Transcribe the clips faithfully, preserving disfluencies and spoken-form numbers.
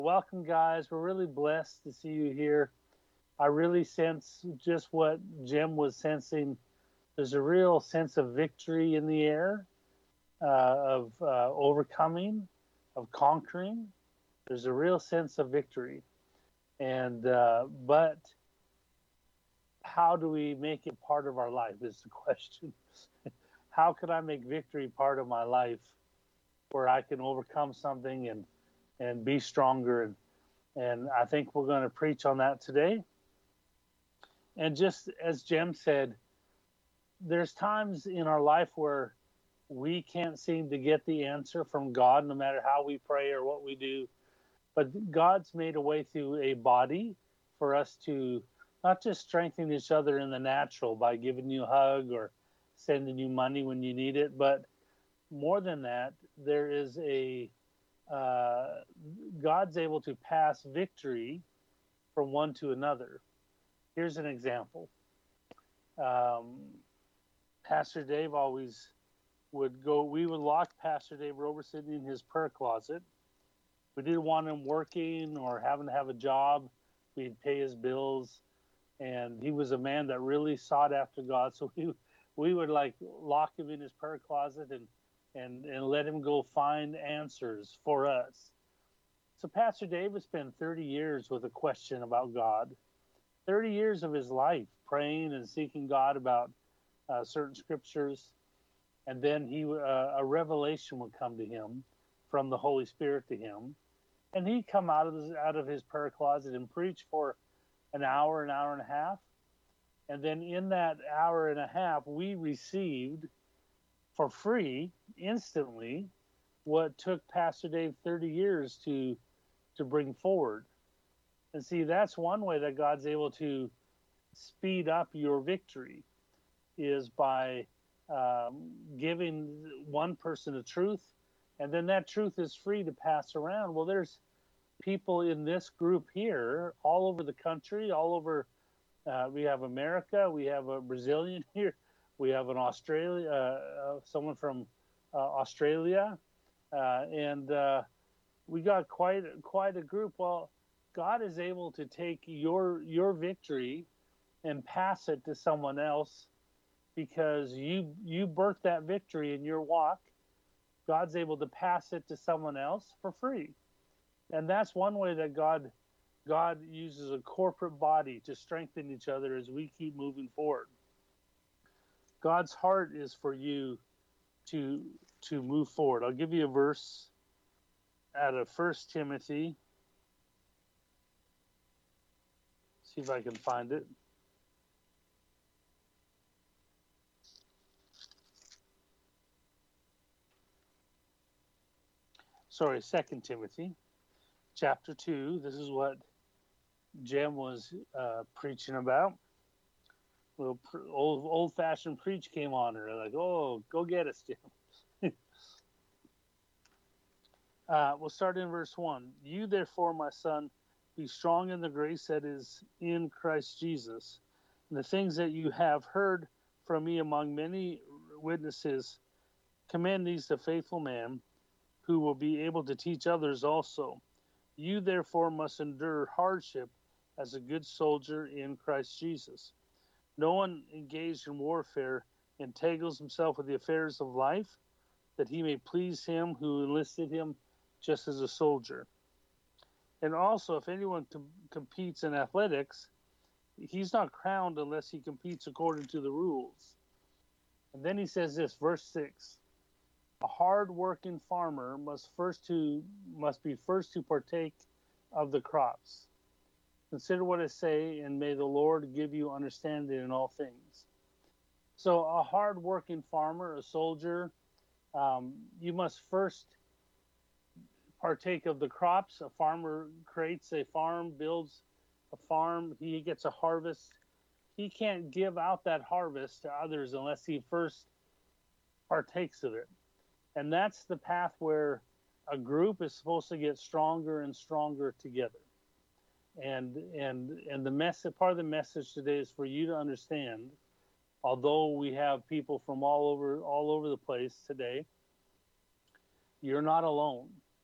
Welcome, guys. We're really blessed to see you here. I really sense just what Jim was sensing. There's a real sense of victory in the air, uh, of uh, overcoming, of conquering. There's a real sense of victory. And, uh, but how do we make it part of our life is the question. How can I make victory part of my life where I can overcome something and, and be stronger? And, and I think we're going to preach on that today. And just as Jim said, there's times in our life where we can't seem to get the answer from God, no matter how we pray or what we do. But God's made a way through a body for us to not just strengthen each other in the natural by giving you a hug or sending you money when you need it, but more than that, there is a uh, God's able to pass victory from one to another. Here's an example. Um, Pastor Dave always would go, we would lock Pastor Dave Roberson in his prayer closet. We didn't want him working or having to have a job. We'd pay his bills. And he was a man that really sought after God. So we, we would like lock him in his prayer closet and, and, and let him go find answers for us. So Pastor Dave would spend thirty years with a question about God. thirty years of his life praying and seeking God about uh, certain scriptures. And then he uh, a revelation would come to him from the Holy Spirit to him. And he'd come out of, his, out of his prayer closet and preach for an hour, an hour and a half. And then in that hour and a half, we received for free, instantly, what took Pastor Dave thirty years to, to bring forward. And see, that's one way that God's able to speed up your victory, is by um, giving one person a truth, and then that truth is free to pass around. Well, there's people in this group here all over the country, all over. Uh, we have America, we have a Brazilian here, we have an Australia, uh, uh, someone from uh, Australia, uh, and uh, we got quite quite a group. Well, God is able to take your your victory and pass it to someone else because you you birthed that victory in your walk. God's able to pass it to someone else for free. And that's one way that God God uses a corporate body to strengthen each other as we keep moving forward. God's heart is for you to to move forward. I'll give you a verse out of First Timothy. See if I can find it. Sorry, Second Timothy, chapter two. This is what Jim was uh, preaching about. Little old old-fashioned preach came on her. Like, oh, go get us, Jim. uh, we'll start in verse one. You, therefore, my son, be strong in the grace that is in Christ Jesus. And the things that you have heard from me among many witnesses, commend these to faithful man who will be able to teach others also. You, therefore, must endure hardship as a good soldier in Christ Jesus. No one engaged in warfare entangles himself with the affairs of life, that he may please him who enlisted him just as a soldier. And also, if anyone com- competes in athletics, he's not crowned unless he competes according to the rules. And then he says this, verse six. A hard-working farmer must first to must be first to partake of the crops. Consider what I say, and may the Lord give you understanding in all things. So a hard-working farmer, a soldier, um, you must first partake of the crops. A farmer creates a farm, builds a farm, he gets a harvest. He can't give out that harvest to others unless he first partakes of it. And that's the path where a group is supposed to get stronger and stronger together. And and and the message, part of the message today is for you to understand, although we have people from all over all over the place today, you're not alone.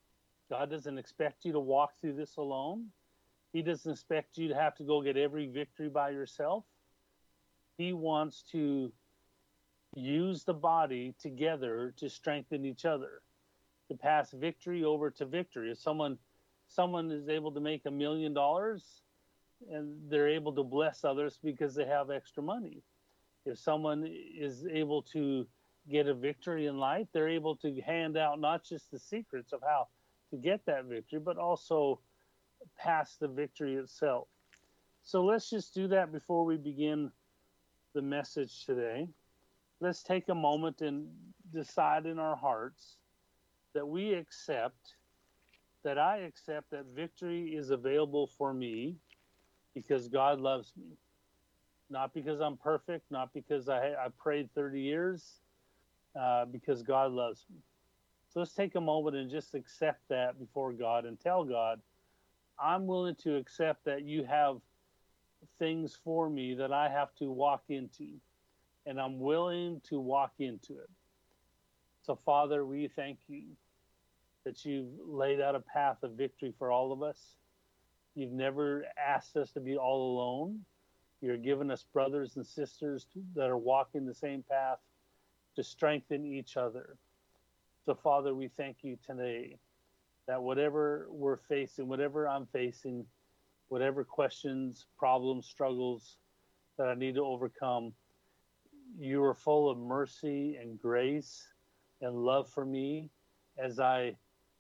God doesn't expect you to walk through this alone. He doesn't expect you to have to go get every victory by yourself. He wants to use the body together to strengthen each other, to pass victory over to victory. If someone someone is able to make a million dollars, and they're able to bless others because they have extra money. If someone is able to get a victory in life, they're able to hand out not just the secrets of how to get that victory, but also pass the victory itself. So let's just do that before we begin the message today. Let's take a moment and decide in our hearts that we accept, that I accept that victory is available for me because God loves me. Not because I'm perfect, not because I, I prayed thirty years, uh, because God loves me. So let's take a moment and just accept that before God and tell God, I'm willing to accept that you have things for me that I have to walk into, and I'm willing to walk into it. So, Father, we thank you that you've laid out a path of victory for all of us. You've never asked us to be all alone. You're giving us brothers and sisters to, that are walking the same path to strengthen each other. So, Father, we thank you today that whatever we're facing, whatever I'm facing, whatever questions, problems, struggles that I need to overcome, you are full of mercy and grace and love for me as I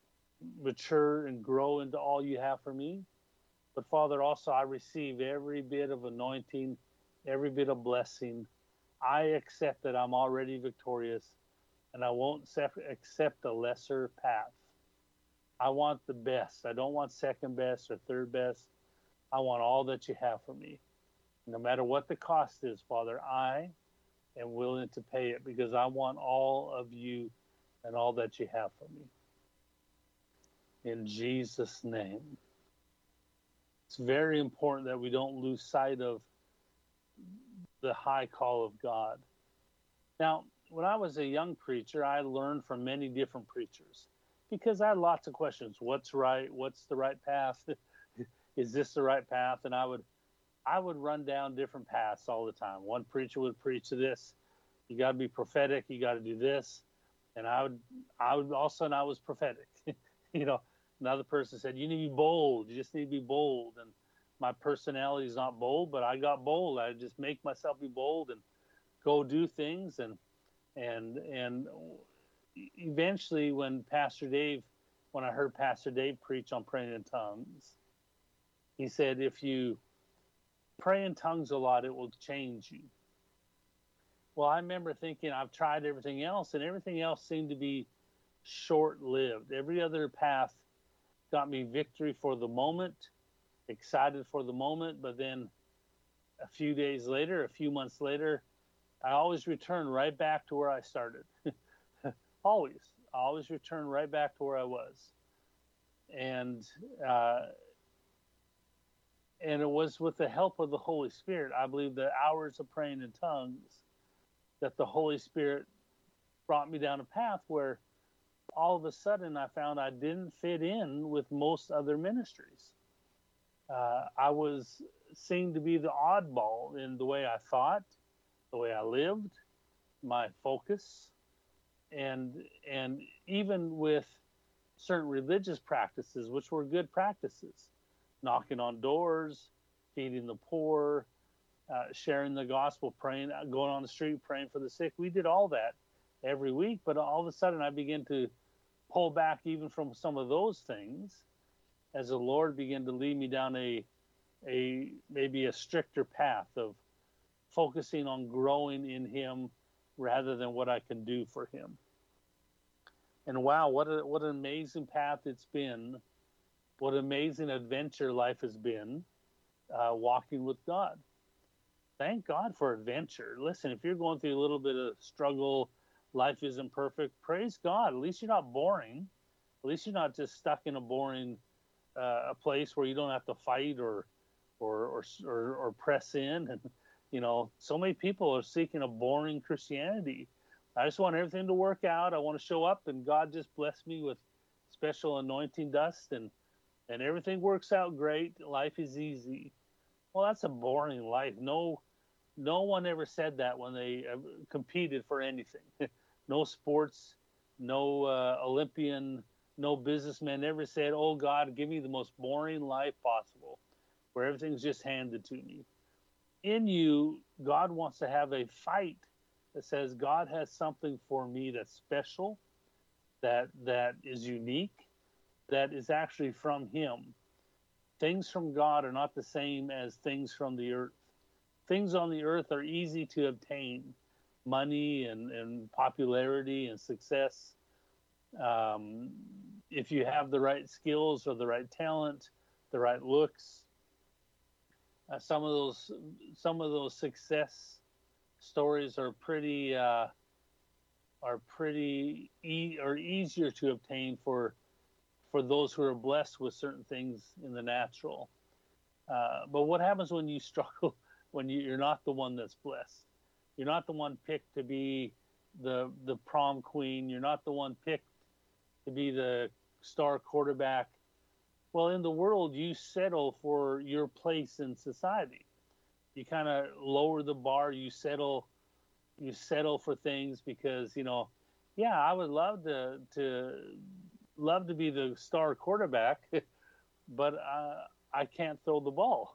mature and grow into all you have for me. But Father, also I receive every bit of anointing, every bit of blessing. I accept that I'm already victorious, and I won't accept a lesser path. I want the best. I don't want second best or third best. I want all that you have for me. No matter what the cost is, Father, I am willing to pay it because I want all of you and all that you have for me. In Jesus' name. It's very important that we don't lose sight of the high call of God. Now, when I was a young preacher, I learned from many different preachers because I had lots of questions. What's right? What's the right path? Is this the right path? And I would I would run down different paths all the time. One preacher would preach to this. You got to be prophetic. You got to do this. And I would, I would also, and I was prophetic. You know, another person said, you need to be bold. You just need to be bold. And my personality is not bold, but I got bold. I just make myself be bold and go do things. And, and, and eventually when Pastor Dave, when I heard Pastor Dave preach on praying in tongues, he said, if you pray in tongues a lot, it will change you. Well, I remember thinking I've tried everything else, and everything else seemed to be short-lived. Every other path got me victory for the moment, excited for the moment, but then a few days later, a few months later, I always return right back to where I started. always. I always return right back to where I was. And uh, and it was with the help of the Holy Spirit, I believe, the hours of praying in tongues, that the Holy Spirit brought me down a path where all of a sudden I found I didn't fit in with most other ministries. Uh, I was seen to be the oddball in the way I thought, the way I lived, my focus, and and even with certain religious practices, which were good practices, knocking on doors, feeding the poor, uh, sharing the gospel, praying, going on the street, praying for the sick. We did all that every week, but all of a sudden I began to pull back even from some of those things as the Lord began to lead me down a, a maybe a stricter path of focusing on growing in Him rather than what I can do for Him. And wow, what a, what an amazing path it's been. What an amazing adventure life has been, uh, walking with God. Thank God for adventure. Listen, if you're going through a little bit of struggle, life isn't perfect, praise God. At least you're not boring. At least you're not just stuck in a boring uh, a place where you don't have to fight or, or, or, or, or press in. And, you know, so many people are seeking a boring Christianity. I just want everything to work out. I want to show up, and God just bless me with special anointing dust, and and everything works out great. Life is easy. Well, that's a boring life. No, no one ever said that when they uh, competed for anything. No sports, no uh, Olympian, no businessman ever said, "Oh God, give me the most boring life possible, where everything's just handed to me." In you, God wants to have a fight that says, God has something for me that's special, that that is unique, that is actually from Him. Things from God are not the same as things from the earth. Things on the earth are easy to obtain, money and, and popularity and success. Um, if you have the right skills or the right talent, the right looks, uh, some of those some of those success stories are pretty uh, are pretty e- or easier to obtain for for those who are blessed with certain things in the natural. Uh, but what happens when you struggle, when you, you're not the one that's blessed? You're not the one picked to be the the prom queen. You're not the one picked to be the star quarterback. Well, in the world, you settle for your place in society. You kind of lower the bar. You settle, you settle for things because you know, yeah, I would love to to love to be the star quarterback, but uh, I can't throw the ball.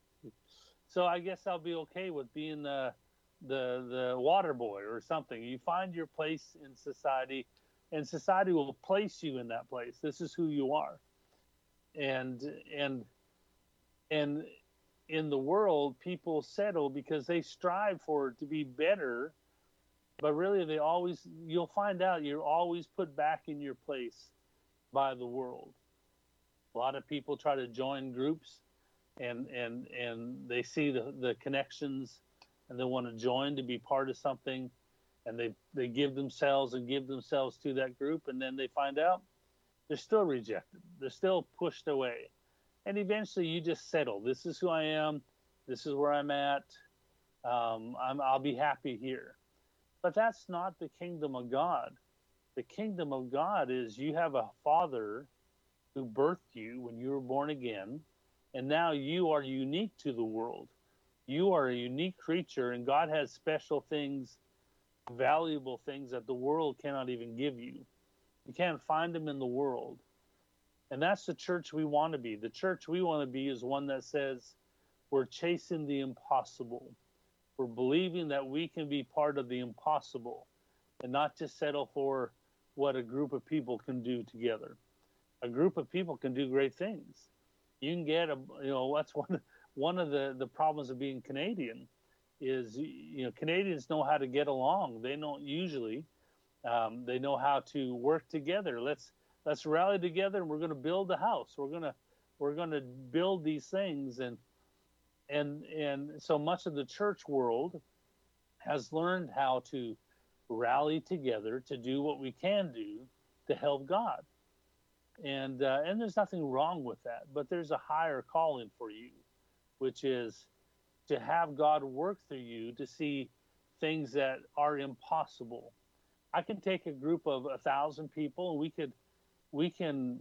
So I guess I'll be okay with being the the the water boy or something. You find your place in society, and society will place you in that place. This is who you are, and and and in the world, people settle because they strive for it to be better, but really they always you'll find out you're always put back in your place by the world. A lot of people try to join groups and and and they see the, the connections and they want to join to be part of something, and they they give themselves and give themselves to that group, and then they find out they're still rejected. They're still pushed away. And eventually you just settle. This is who I am. This is where I'm at. Um, I'm, I'll be happy here. But that's not the kingdom of God. The kingdom of God is you have a father who birthed you when you were born again, and now you are unique to the world. You are a unique creature, and God has special things, valuable things that the world cannot even give you. You can't find them in the world. And that's the church we want to be. The church we want to be is one that says we're chasing the impossible. We're believing that we can be part of the impossible and not just settle for what a group of people can do together. A group of people can do great things. You can get a, you know, that's one, one of the, the problems of being Canadian is, you know, Canadians know how to get along. They don't usually, um, they know how to work together. Let's, let's rally together and we're going to build a house. We're going to, we're going to build these things. And, and, and so much of the church world has learned how to rally together to do what we can do to help God. And uh, and there's nothing wrong with that, but there's a higher calling for you, which is to have God work through you to see things that are impossible. I can take a group of a thousand people, and we could we can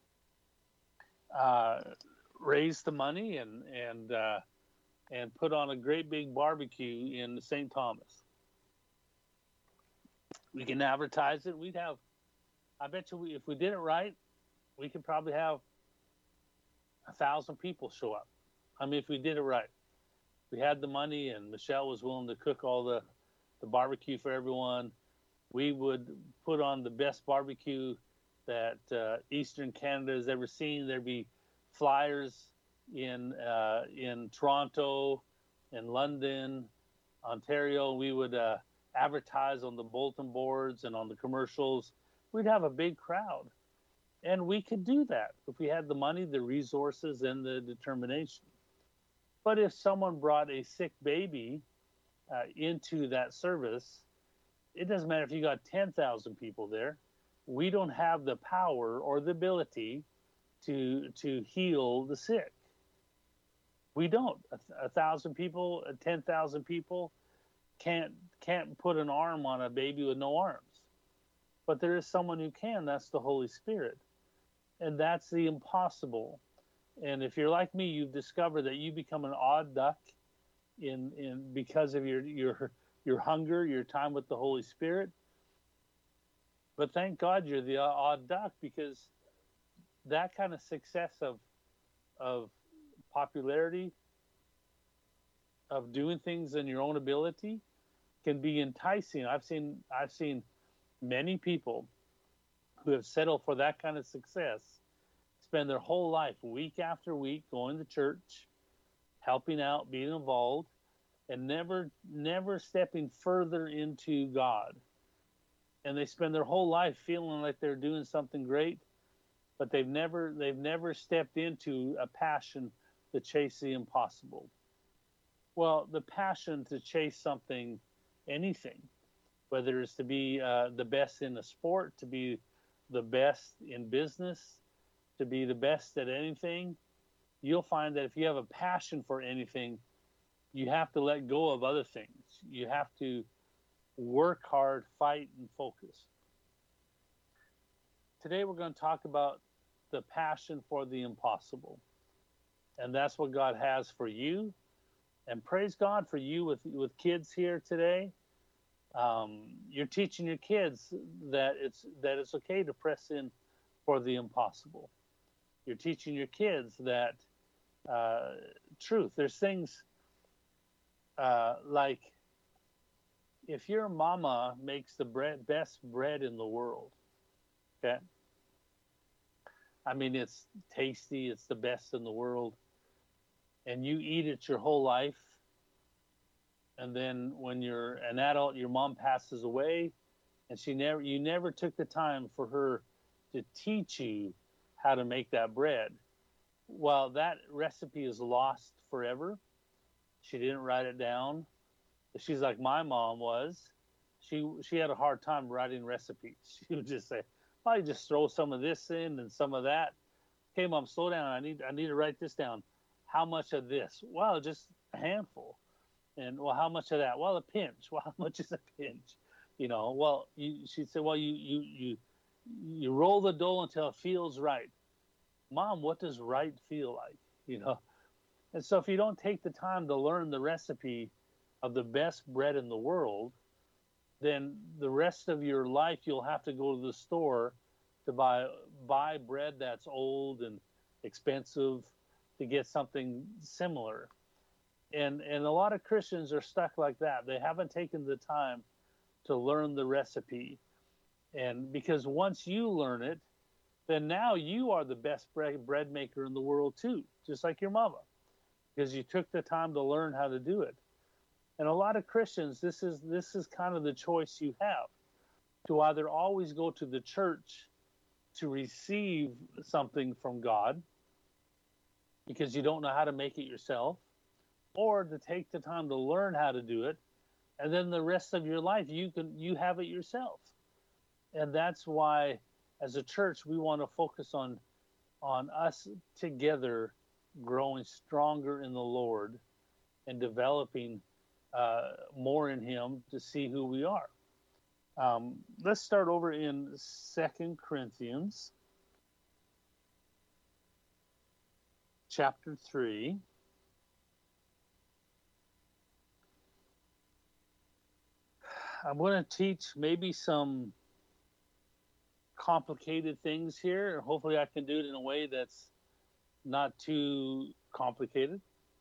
uh, raise the money and and uh, and put on a great big barbecue in Saint Thomas. We can advertise it. We'd have, I bet you, we, if we did it right, we could probably have a thousand people show up. I mean, if we did it right, we had the money and Michelle was willing to cook all the, the barbecue for everyone. We would put on the best barbecue that uh, Eastern Canada has ever seen. There'd be flyers in uh, in Toronto, in London, Ontario. We would uh, advertise on the bulletin boards and on the commercials. We'd have a big crowd. And we could do that if we had the money, the resources, and the determination. But if someone brought a sick baby uh, into that service, it doesn't matter if you got ten thousand people there. We don't have the power or the ability to to heal the sick. We don't. A, a thousand people, ten thousand people can't can't put an arm on a baby with no arms. But there is someone who can. That's the Holy Spirit. And that's the impossible. And if you're like me, you've discovered that you become an odd duck in in because of your your your hunger, your time with the Holy Spirit. But thank God you're the odd duck, because that kind of success of of popularity, of doing things in your own ability, can be enticing. I've seen I've seen many people who have settled for that kind of success spend their whole life, week after week, going to church, helping out, being involved, and never never stepping further into God. And they spend their whole life feeling like they're doing something great, but they've never they've never stepped into a passion to chase the impossible. Well, the passion to chase something, anything, whether it's to be uh, the best in a sport, to be the best in business, to be the best at anything, you'll find that if you have a passion for anything, you have to let go of other things. You have to work hard, fight, and focus. Today we're going to talk about the passion for the impossible. And that's what God has for you. And praise God for you with, with kids here today. Um, you're teaching your kids that it's that it's okay to press in for the impossible. You're teaching your kids that uh, truth. There's things uh, like, if your mama makes the bread, best bread in the world, okay? I mean, it's tasty, it's the best in the world, and you eat it your whole life, and then when you're an adult, your mom passes away, and she never, you never took the time for her to teach you how to make that bread. Well, that recipe is lost forever. She didn't write it down. She's like my mom was. She she had a hard time writing recipes. She would just say, "Well, you just throw some of this in and some of that." Okay, Mom, slow down. I need I need to write this down. How much of this? Well, just a handful. And well, how much of that? Well, a pinch. Well, how much is a pinch? You know. Well, you, she'd say, "Well, you you you you roll the dough until it feels right." Mom, what does right feel like? You know. And so if you don't take the time to learn the recipe of the best bread in the world, then the rest of your life you'll have to go to the store to buy buy bread that's old and expensive to get something similar. And and a lot of Christians are stuck like that. They haven't taken the time to learn the recipe. And because once you learn it, then now you are the best bread, bread maker in the world too, just like your mama, because you took the time to learn how to do it. And a lot of Christians, this is this is kind of the choice you have, to either always go to the church to receive something from God because you don't know how to make it yourself, or to take the time to learn how to do it, and then the rest of your life you can you have it yourself. And that's why, as a church, we want to focus on on us together growing stronger in the Lord and developing uh, more in Him to see who we are. Um, let's start over in Second Corinthians chapter three. I'm going to teach maybe some complicated things here. Hopefully I can do it in a way that's not too complicated.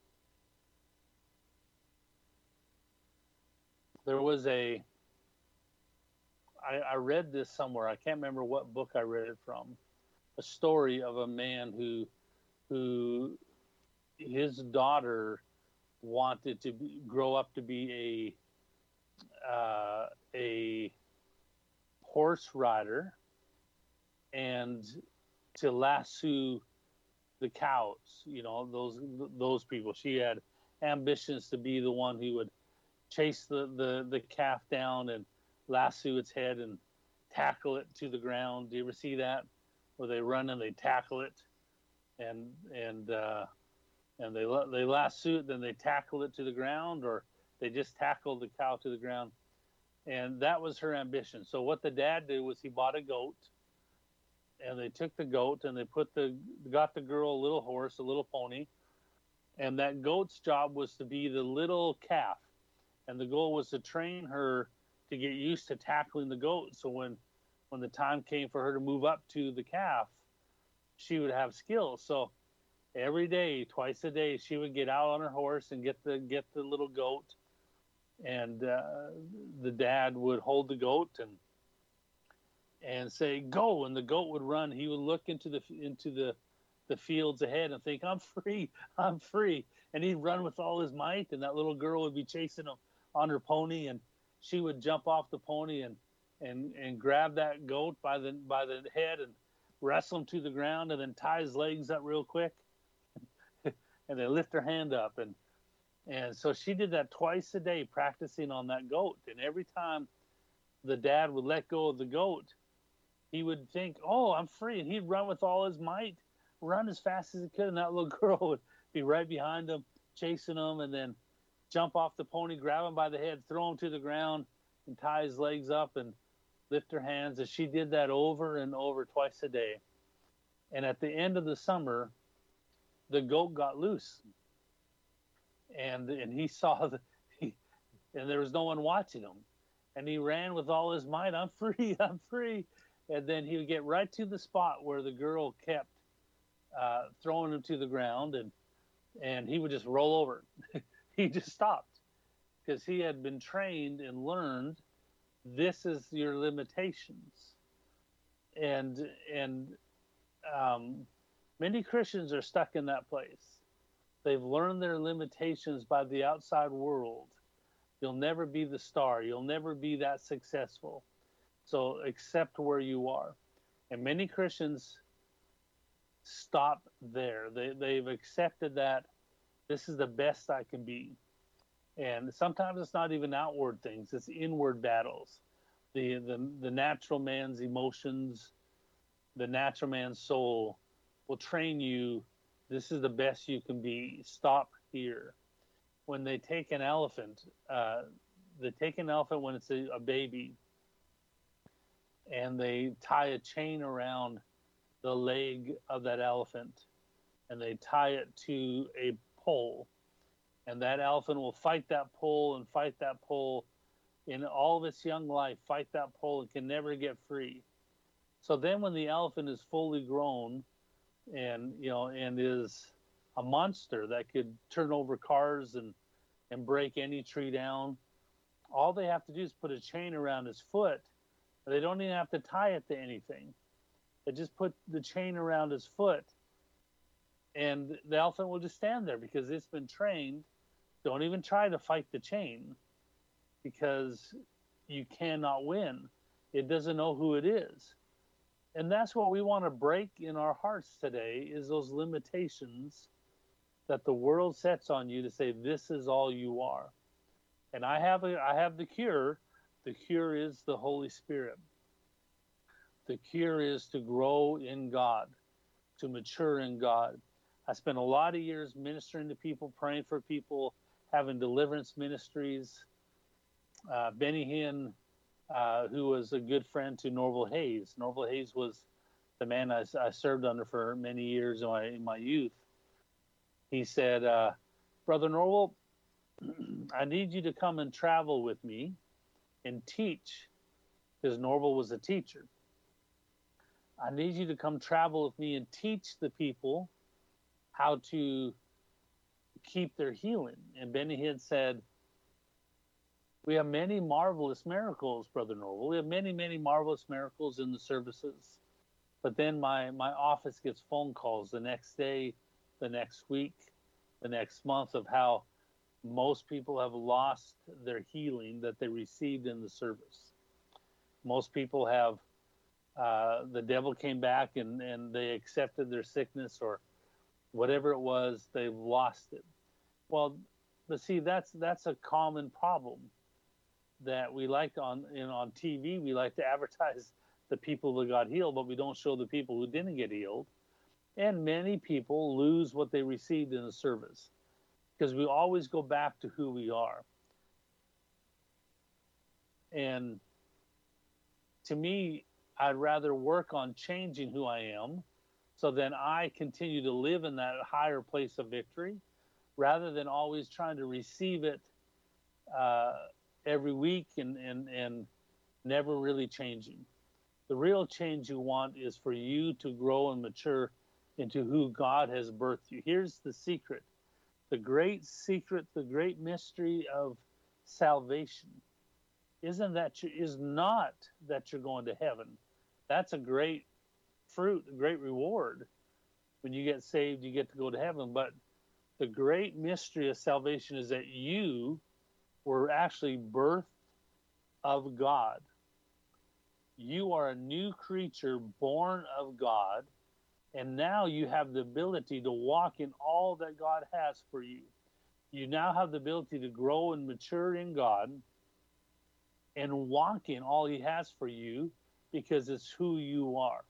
There was a, I, I read this somewhere. I can't remember what book I read it from. A story of a man who, who, his daughter wanted to be, grow up to be a, uh, a horse rider and to lasso the cows. You know, those those people. She had ambitions to be the one who would chase the, the, the calf down and lasso its head and tackle it to the ground. Do you ever see that? Where they run and they tackle it, and and uh, and they they lasso it, then they tackle it to the ground, or they just tackle the cow to the ground. And that was her ambition. So what the dad did was he bought a goat, and they took the goat and they put the got the girl a little horse, a little pony, and that goat's job was to be the little calf, and the goal was to train her to get used to tackling the goat. So when when the time came for her to move up to the calf, she would have skills. So every day, twice a day, she would get out on her horse and get the get the little goat, and uh, the dad would hold the goat and and say go, and the goat would run. He would look into the into the the fields ahead and think, I'm free, I'm free, and he'd run with all his might, and that little girl would be chasing him on her pony, and she would jump off the pony and and and grab that goat by the by the head and wrestle him to the ground, and then tie his legs up real quick and then lift her hand up. And and so she did that twice a day, practicing on that goat. And every time the dad would let go of the goat, he would think, oh, I'm free, and he'd run with all his might, run as fast as he could, and that little girl would be right behind him, chasing him, and then jump off the pony, grab him by the head, throw him to the ground, and tie his legs up and lift her hands. And she did that over and over, twice a day. And at the end of the summer, the goat got loose, and and he saw the, he, and there was no one watching him, and he ran with all his might. I'm free, I'm free, and then he would get right to the spot where the girl kept uh, throwing him to the ground, and and he would just roll over. He just stopped because he had been trained and learned this is your limitations. And and um, many Christians are stuck in that place. They've learned their limitations by the outside world. You'll never be the star. You'll never be that successful. So accept where you are. And many Christians stop there. They, they've accepted that this is the best I can be. And sometimes it's not even outward things. It's inward battles. The, the, the natural man's emotions, the natural man's soul will train you. This is the best you can be. Stop here. When they take an elephant, uh, they take an elephant when it's a, a baby, and they tie a chain around the leg of that elephant, and they tie it to a pole, and that elephant will fight that pole and fight that pole in all of its young life, fight that pole, and can never get free. So then when the elephant is fully grown and, you know, and is a monster that could turn over cars and, and break any tree down, all they have to do is put a chain around his foot. They don't even have to tie it to anything. They just put the chain around his foot, and the elephant will just stand there because it's been trained. Don't even try to fight the chain because you cannot win. It doesn't know who it is. And that's what we want to break in our hearts today, is those limitations that the world sets on you to say, this is all you are. And I have a, I have the cure. The cure is the Holy Spirit. The cure is to grow in God, to mature in God. I spent a lot of years ministering to people, praying for people, having deliverance ministries. Uh, Benny Hinn, uh, who was a good friend to Norval Hayes. Norval Hayes was the man I, I served under for many years in my, in my youth. He said, uh, Brother Norval, I need you to come and travel with me and teach, because Norval was a teacher. I need you to come travel with me and teach the people how to keep their healing. And Benny Hinn said, we have many marvelous miracles, Brother Norval. We have many, many marvelous miracles in the services. But then my, my office gets phone calls the next day, the next week, the next month of how most people have lost their healing that they received in the service. Most people have, uh, the devil came back and, and they accepted their sickness, or whatever it was, they've lost it. Well, but see, that's that's a common problem that we like on, you know, on T V. We like to advertise the people that got healed, but we don't show the people who didn't get healed. And many people lose what they received in the service because we always go back to who we are. And to me, I'd rather work on changing who I am so then I continue to live in that higher place of victory rather than always trying to receive it uh, every week and, and, and never really changing. The real change you want is for you to grow and mature into who God has birthed you. Here's the secret. The great secret, the great mystery of salvation isn't that you, is not that you're going to heaven. That's a great fruit, a great reward. When you get saved, you get to go to heaven. But the great mystery of salvation is that you were actually birthed of God. You are a new creature born of God, and now you have the ability to walk in all that God has for you. You now have the ability to grow and mature in God and walk in all He has for you because it's who you are.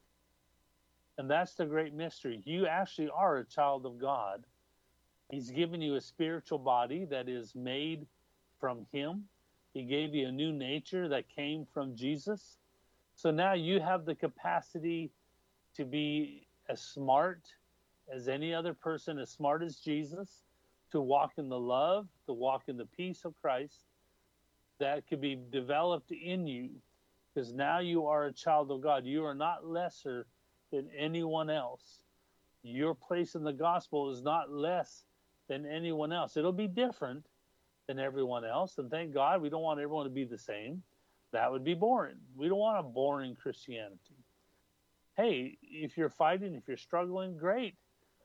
And that's the great mystery. You actually are a child of God. He's given you a spiritual body that is made from Him. He gave you a new nature that came from Jesus. So now you have the capacity to be as smart as any other person, as smart as Jesus, to walk in the love, to walk in the peace of Christ that could be developed in you, because now you are a child of God. You are not lesser than anyone else. Your place in the gospel is not less than anyone else. It'll be different than everyone else, and thank God we don't want everyone to be the same. That would be boring. We don't want a boring Christianity. Hey, if you're fighting, if you're struggling, great.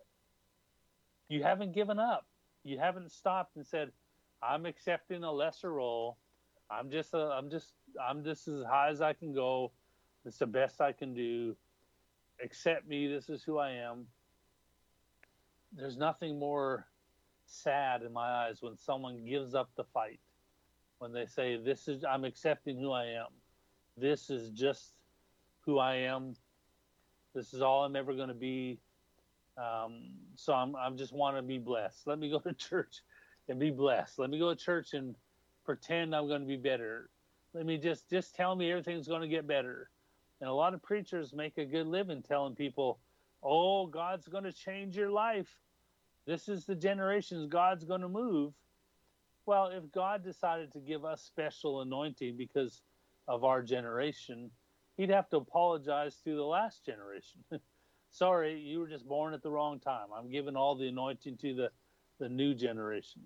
You haven't given up. You haven't stopped and said, I'm accepting a lesser role. I'm just, a, I'm just, I'm just as high as I can go. It's the best I can do. Accept me. This is who I am. There's nothing more sad in my eyes when someone gives up the fight. When they say, this is, I'm accepting who I am. This is just who I am. This is all I'm ever going to be. Um, so I'm, I'm just want to be blessed. Let me go to church and be blessed. Let me go to church and pretend I'm going to be better. Let me just, just tell me everything's going to get better. And a lot of preachers make a good living telling people, oh, God's going to change your life. This is the generations God's going to move. Well, if God decided to give us special anointing because of our generation, He'd have to apologize to the last generation. Sorry, you were just born at the wrong time. I'm giving all the anointing to the, the new generation.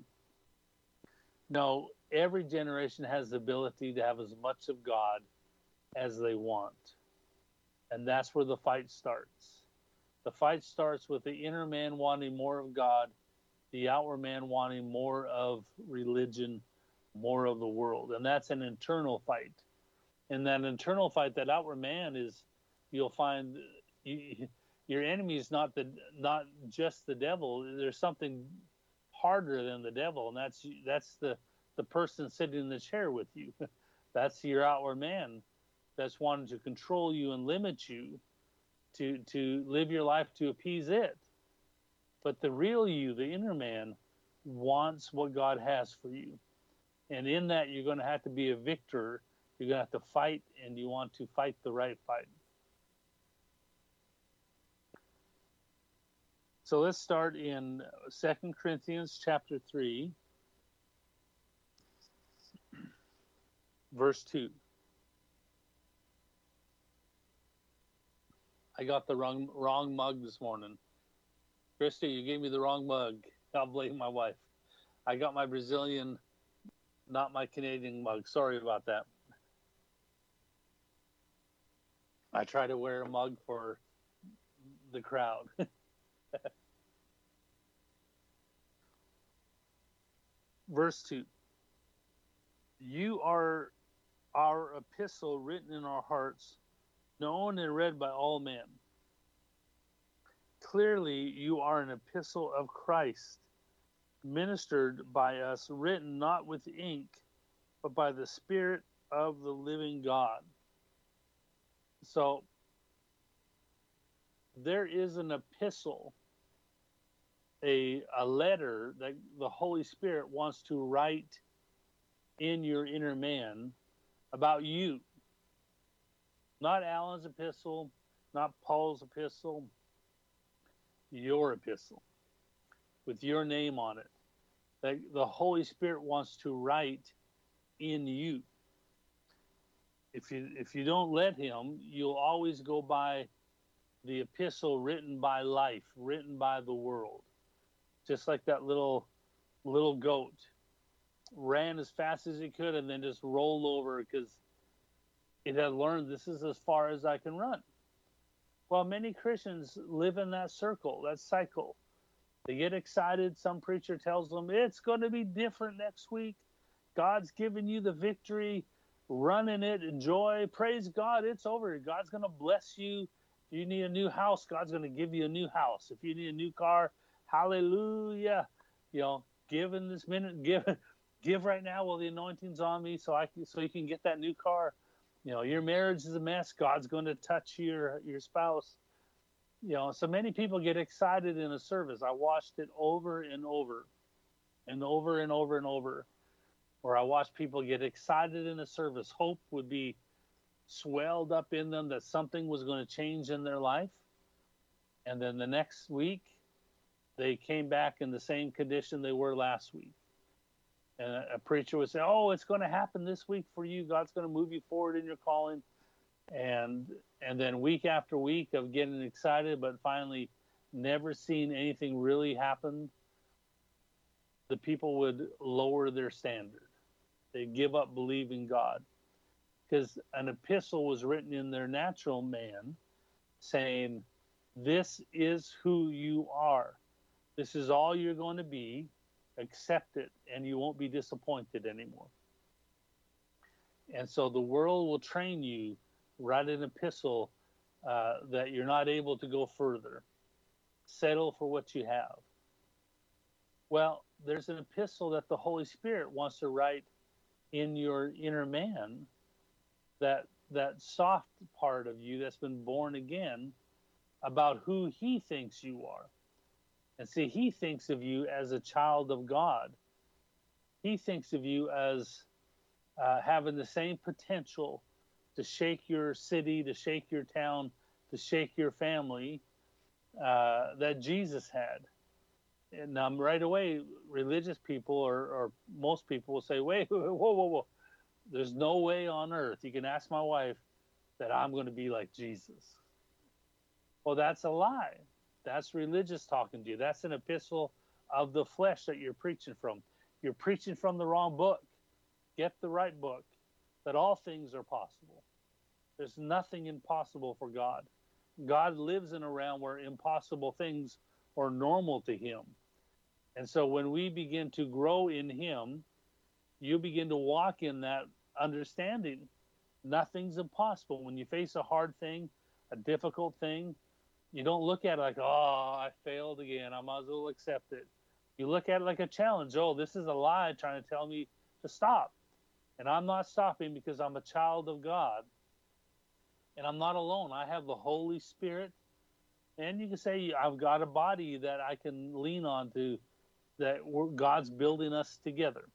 No, every generation has the ability to have as much of God as they want. And that's where the fight starts. The fight starts with the inner man wanting more of God, the outward man wanting more of religion, more of the world. And that's an internal fight. And that internal fight, that outward man is, you'll find you, your enemy is not the not just the devil. There's something harder than the devil, and that's that's the the person sitting in the chair with you. That's your outward man that's wanting to control you and limit you to to live your life to appease it. But the real you, the inner man, wants what God has for you. And in that, you're going to have to be a victor. You're going to have to fight, and you want to fight the right fight. So let's start in Second Corinthians chapter three, verse two. I got the wrong wrong mug this morning. Christy, you gave me the wrong mug. I'll blame my wife. I got my Brazilian, not my Canadian mug. Sorry about that. I try to wear a mug for the crowd. Verse two. You are our epistle written in our hearts, known and read by all men. Clearly, you are an epistle of Christ, ministered by us, written not with ink, but by the Spirit of the living God. So, there is an epistle, a, a letter that the Holy Spirit wants to write in your inner man about you. Not Alan's epistle, not Paul's epistle, your epistle with your name on it. That the Holy Spirit wants to write in you. If you if you don't let him, you'll always go by the epistle written by life, written by the world. Just like that little little goat ran as fast as he could and then just rolled over because it had learned this is as far as I can run. Well, many Christians live in that circle, that cycle. They get excited. Some preacher tells them it's going to be different next week. God's given you the victory. Run in it. Enjoy. Praise God. It's over. God's going to bless you. If you need a new house, God's going to give you a new house. If you need a new car, hallelujah. You know, give in this minute. Give, give right now while the anointing's on me, so I can, so you can get that new car. You know, your marriage is a mess. God's going to touch your your spouse. You know, so many people get excited in a service. I watched it over and over and over and over and over, where I watched people get excited in a service. Hope would be swelled up in them that something was going to change in their life. And then the next week, they came back in the same condition they were last week. And a, a preacher would say, oh, it's going to happen this week for you. God's going to move you forward in your calling. And and then week after week of getting excited, but finally never seeing anything really happen, the people would lower their standard. They'd give up believing God. Because an epistle was written in their natural man saying, this is who you are. This is all you're going to be. Accept it, and you won't be disappointed anymore. And so the world will train you, write an epistle uh, that you're not able to go further. Settle for what you have. Well, there's an epistle that the Holy Spirit wants to write in your inner man, that that soft part of you that's been born again, about who he thinks you are. And see, he thinks of you as a child of God. He thinks of you as uh, having the same potential to shake your city, to shake your town, to shake your family uh, that Jesus had. And um, right away, religious people or, or most people will say, wait, whoa, whoa, whoa. There's no way on earth, you can ask my wife, that I'm going to be like Jesus. Well, that's a lie. That's religious talking to you. That's an epistle of the flesh that you're preaching from. You're preaching from the wrong book. Get the right book, that all things are possible. There's nothing impossible for God. God lives in a realm where impossible things are normal to him. And so when we begin to grow in him, you begin to walk in that understanding. Nothing's impossible. When you face a hard thing, a difficult thing, you don't look at it like, oh, I failed again. I might as well accept it. You look at it like a challenge. Oh, this is a lie trying to tell me to stop. And I'm not stopping because I'm a child of God. And I'm not alone. I have the Holy Spirit. And you can say, I've got a body that I can lean on to, that we're, God's building us together.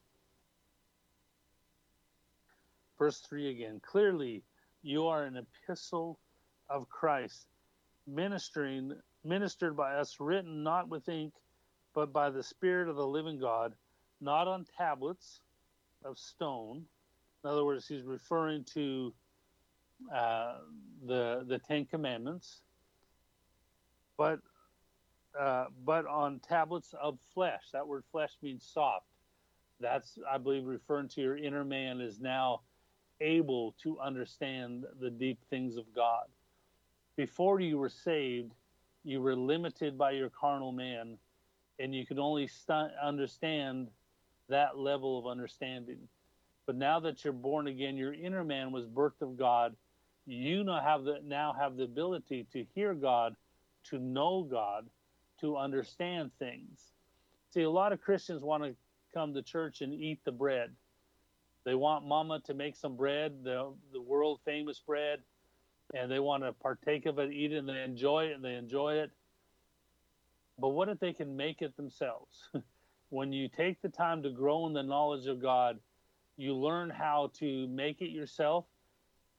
Verse three again. Clearly, you are an epistle of Christ, ministering, ministered by us, written not with ink, but by the Spirit of the living God, not on tablets of stone. In other words, he's referring to uh, the the Ten Commandments, but uh, but on tablets of flesh. That word flesh means soft. That's, I believe, referring to your inner man is now able to understand the deep things of God. Before you were saved, you were limited by your carnal man, and you could only st- understand that level of understanding. But now that you're born again, your inner man was birthed of God. You now have the now have the ability to hear God, to know God, to understand things. See, a lot of Christians want to come to church and eat the bread. They want mama to make some bread, the the world famous bread, and they want to partake of it, eat it, and they enjoy it, and they enjoy it. But what if they can make it themselves? When you take the time to grow in the knowledge of God, you learn how to make it yourself,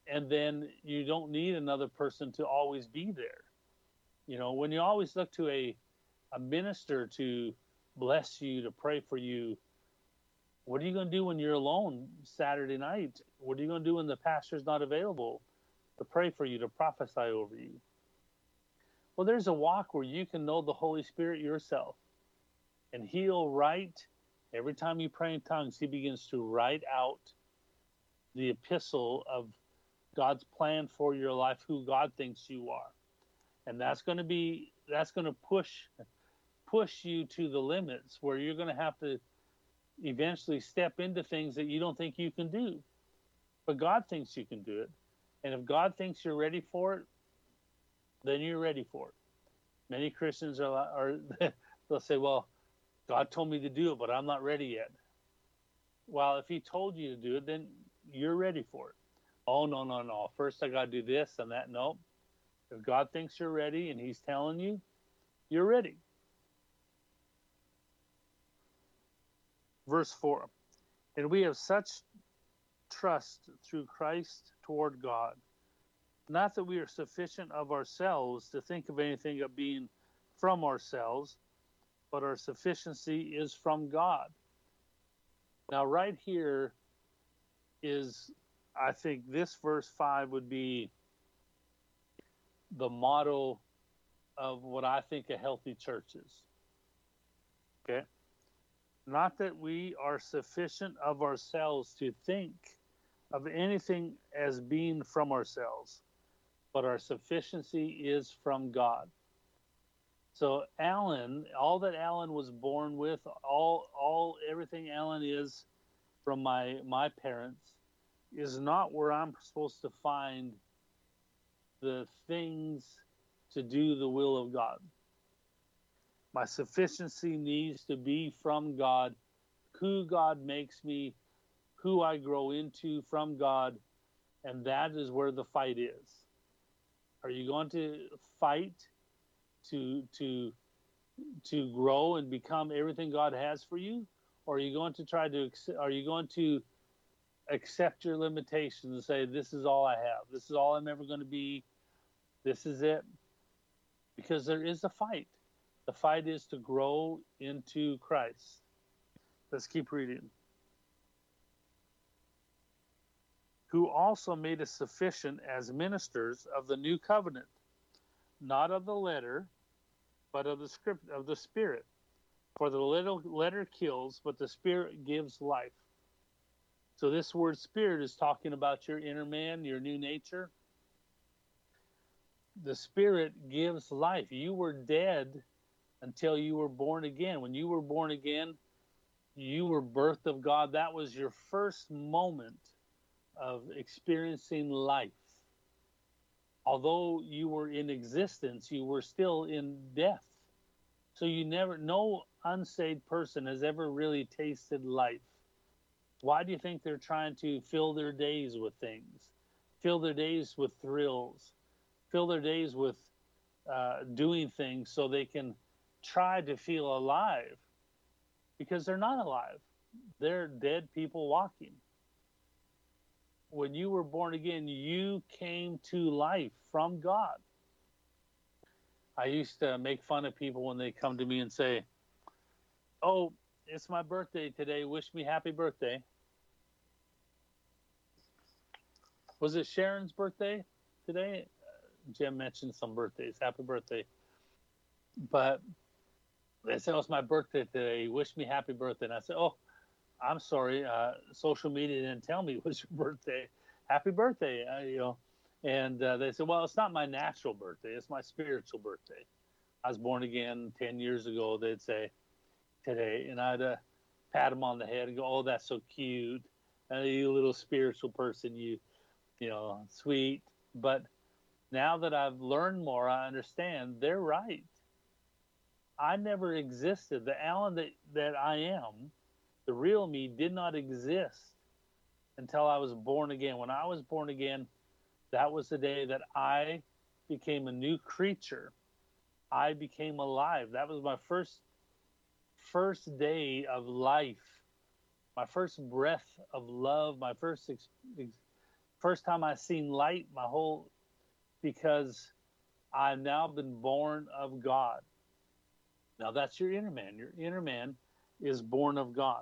and then you don't need another person to always be there. You know, when you always look to a, a minister to bless you, to pray for you, what are you going to do when you're alone Saturday night? What are you going to do when the pastor's not available to pray for you, to prophesy over you? Well, there's a walk where you can know the Holy Spirit yourself. And he'll write, every time you pray in tongues, he begins to write out the epistle of God's plan for your life, who God thinks you are. And that's going to be, that's going to push, push you to the limits where you're going to have to eventually step into things that you don't think you can do. But God thinks you can do it. And if God thinks you're ready for it, then you're ready for it. Many Christians are, are they'll say, well, God told me to do it, but I'm not ready yet. Well, if he told you to do it, then you're ready for it. Oh, no, no, no. First, I got to do this and that. No. If God thinks you're ready and he's telling you, you're ready. Verse four. And we have such trust through Christ toward God. Not that we are sufficient of ourselves to think of anything of being from ourselves, but our sufficiency is from God. Now, right here is, I think this verse five would be the motto of what I think a healthy church is. Okay? Not that we are sufficient of ourselves to think of anything as being from ourselves, but our sufficiency is from God. So Alan, all that Alan was born with, all all everything Alan is from my my parents, is not where I'm supposed to find the things to do the will of God. My sufficiency needs to be from God, who God makes me, who I grow into from God, and that is where the fight is. Are you going to fight to to to grow and become everything God has for you, or are you going to try to are you going to accept your limitations and say, this is all I have, this is all I'm ever going to be, this is it? Because there is a fight. The fight is to grow into Christ. Let's keep reading. Who also made us sufficient as ministers of the new covenant, not of the letter, but of the script of the Spirit. For the little letter kills, but the Spirit gives life. So this word Spirit is talking about your inner man, your new nature. The Spirit gives life. You were dead until you were born again. When you were born again, you were birthed of God. That was your first moment of experiencing life. Although you were in existence, you were still in death. So you never, no unsaved person has ever really tasted life. Why do you think they're trying to fill their days with things? Fill their days with thrills. Fill their days with uh, doing things so they can try to feel alive. Because they're not alive. They're dead people walking. When you were born again, you came to life from God. I used to make fun of people when they come to me and say, oh, it's my birthday today. Wish me happy birthday. Was it Sharon's birthday today? Uh, Jim mentioned some birthdays. Happy birthday. But they said, oh, it's my birthday today. Wish me happy birthday. And I said, oh, I'm sorry. Uh, social media didn't tell me it was your birthday. Happy birthday. Uh, you know. And uh, they said, well, it's not my natural birthday. It's my spiritual birthday. I was born again ten years ago, they'd say, today. And I'd uh, pat them on the head and go, oh, that's so cute. Uh, you little spiritual person, you, you know, sweet. But now that I've learned more, I understand they're right. I never existed. The Alan that, that I am, the real me, did not exist until I was born again. When I was born again, that was the day that I became a new creature. I became alive. That was my first first day of life, my first breath of love, my first ex- ex- first time I seen light, my whole, because I've now been born of God. Now that's your inner man. Your inner man is born of God.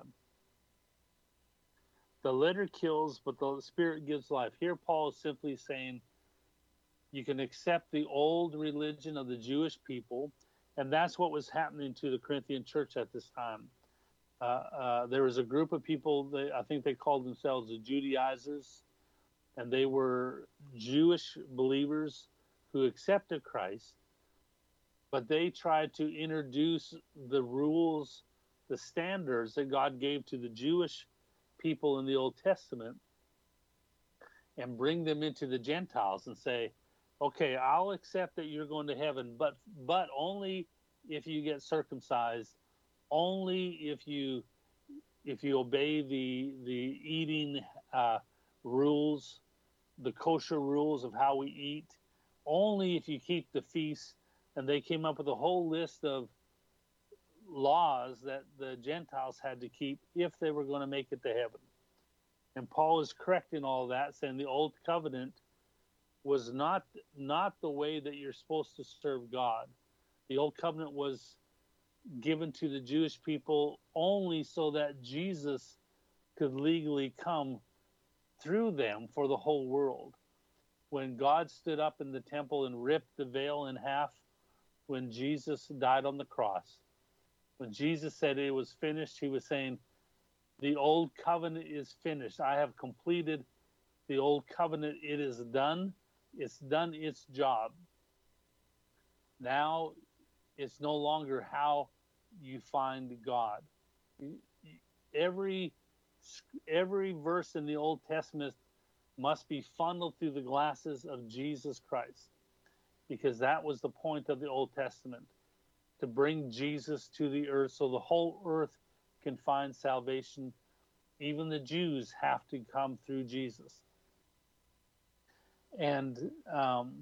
The letter kills, but the Spirit gives life. Here Paul is simply saying you can accept the old religion of the Jewish people, and that's what was happening to the Corinthian church at this time. Uh, uh, there was a group of people, that I think they called themselves the Judaizers, and they were Jewish believers who accepted Christ, but they tried to introduce the rules, the standards that God gave to the Jewish people in the Old Testament and bring them into the Gentiles and say, okay, I'll accept that you're going to heaven, but but only if you get circumcised, only if you if you obey the the eating uh, rules, the kosher rules of how we eat, only if you keep the feast. And they came up with a whole list of laws that the Gentiles had to keep if they were going to make it to heaven. And Paul is correcting all that, saying the old covenant was not not the way that you're supposed to serve God. The old covenant was given to the Jewish people only so that Jesus could legally come through them for the whole world. When God stood up in the temple and ripped the veil in half, when Jesus died on the cross, when Jesus said it was finished, he was saying, the old covenant is finished. I have completed the old covenant. It is done. It's done its job. Now it's no longer how you find God. Every, every verse in the Old Testament must be funneled through the glasses of Jesus Christ, because that was the point of the Old Testament, to bring Jesus to the earth so the whole earth can find salvation. Even the Jews have to come through Jesus. And um,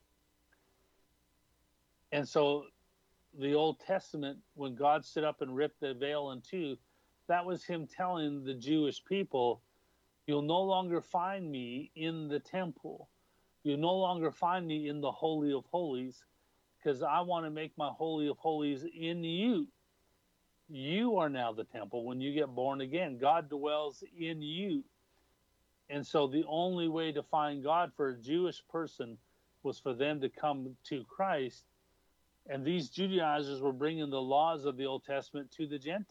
and so the Old Testament, when God stood up and ripped the veil in two, that was him telling the Jewish people, you'll no longer find me in the temple. You no longer find me in the Holy of Holies, because I want to make my Holy of Holies in you. You are now the temple when you get born again. God dwells in you. And so the only way to find God for a Jewish person was for them to come to Christ. And these Judaizers were bringing the laws of the Old Testament to the Gentiles.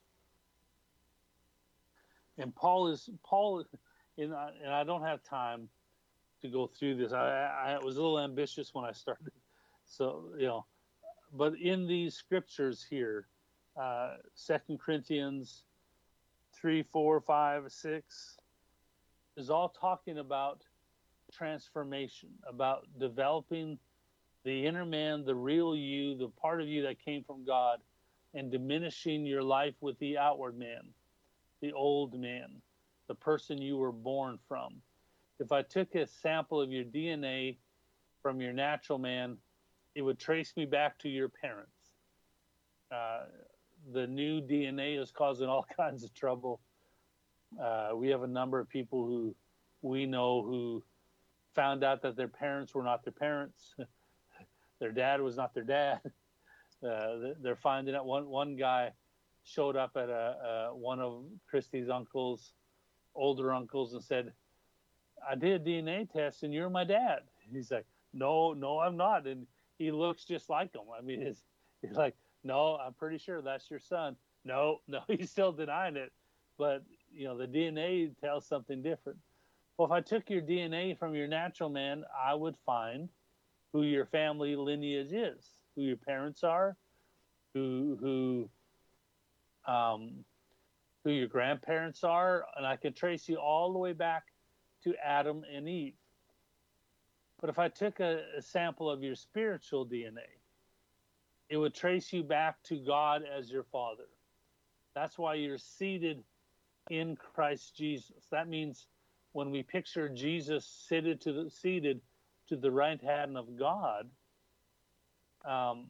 And Paul is, Paul, and I, and I don't have time to go through this. I, I was a little ambitious when I started. So, you know, but in these scriptures here, uh, Second Corinthians three, four, five, six, is all talking about transformation, about developing the inner man, the real you, the part of you that came from God, and diminishing your life with the outward man, the old man, the person you were born from. If I took a sample of your D N A from your natural man, it would trace me back to your parents. Uh, the new D N A is causing all kinds of trouble. Uh, we have a number of people who we know who found out that their parents were not their parents. Their dad was not their dad. Uh, they're finding out one, one guy showed up at a, a, one of Christy's uncles, older uncles, and said, I did a D N A test and you're my dad. He's like, no, no, I'm not. And he looks just like him. I mean, it's, he's like, no, I'm pretty sure that's your son. No, no, he's still denying it. But, you know, the D N A tells something different. Well, if I took your D N A from your natural man, I would find who your family lineage is, who your parents are, who who um, who your grandparents are, and I can trace you all the way back to Adam and Eve. But if I took a, a sample of your spiritual D N A, it would trace you back to God as your father. That's why you're seated in Christ Jesus. That means when we picture Jesus seated to the, seated to the right hand of God, um,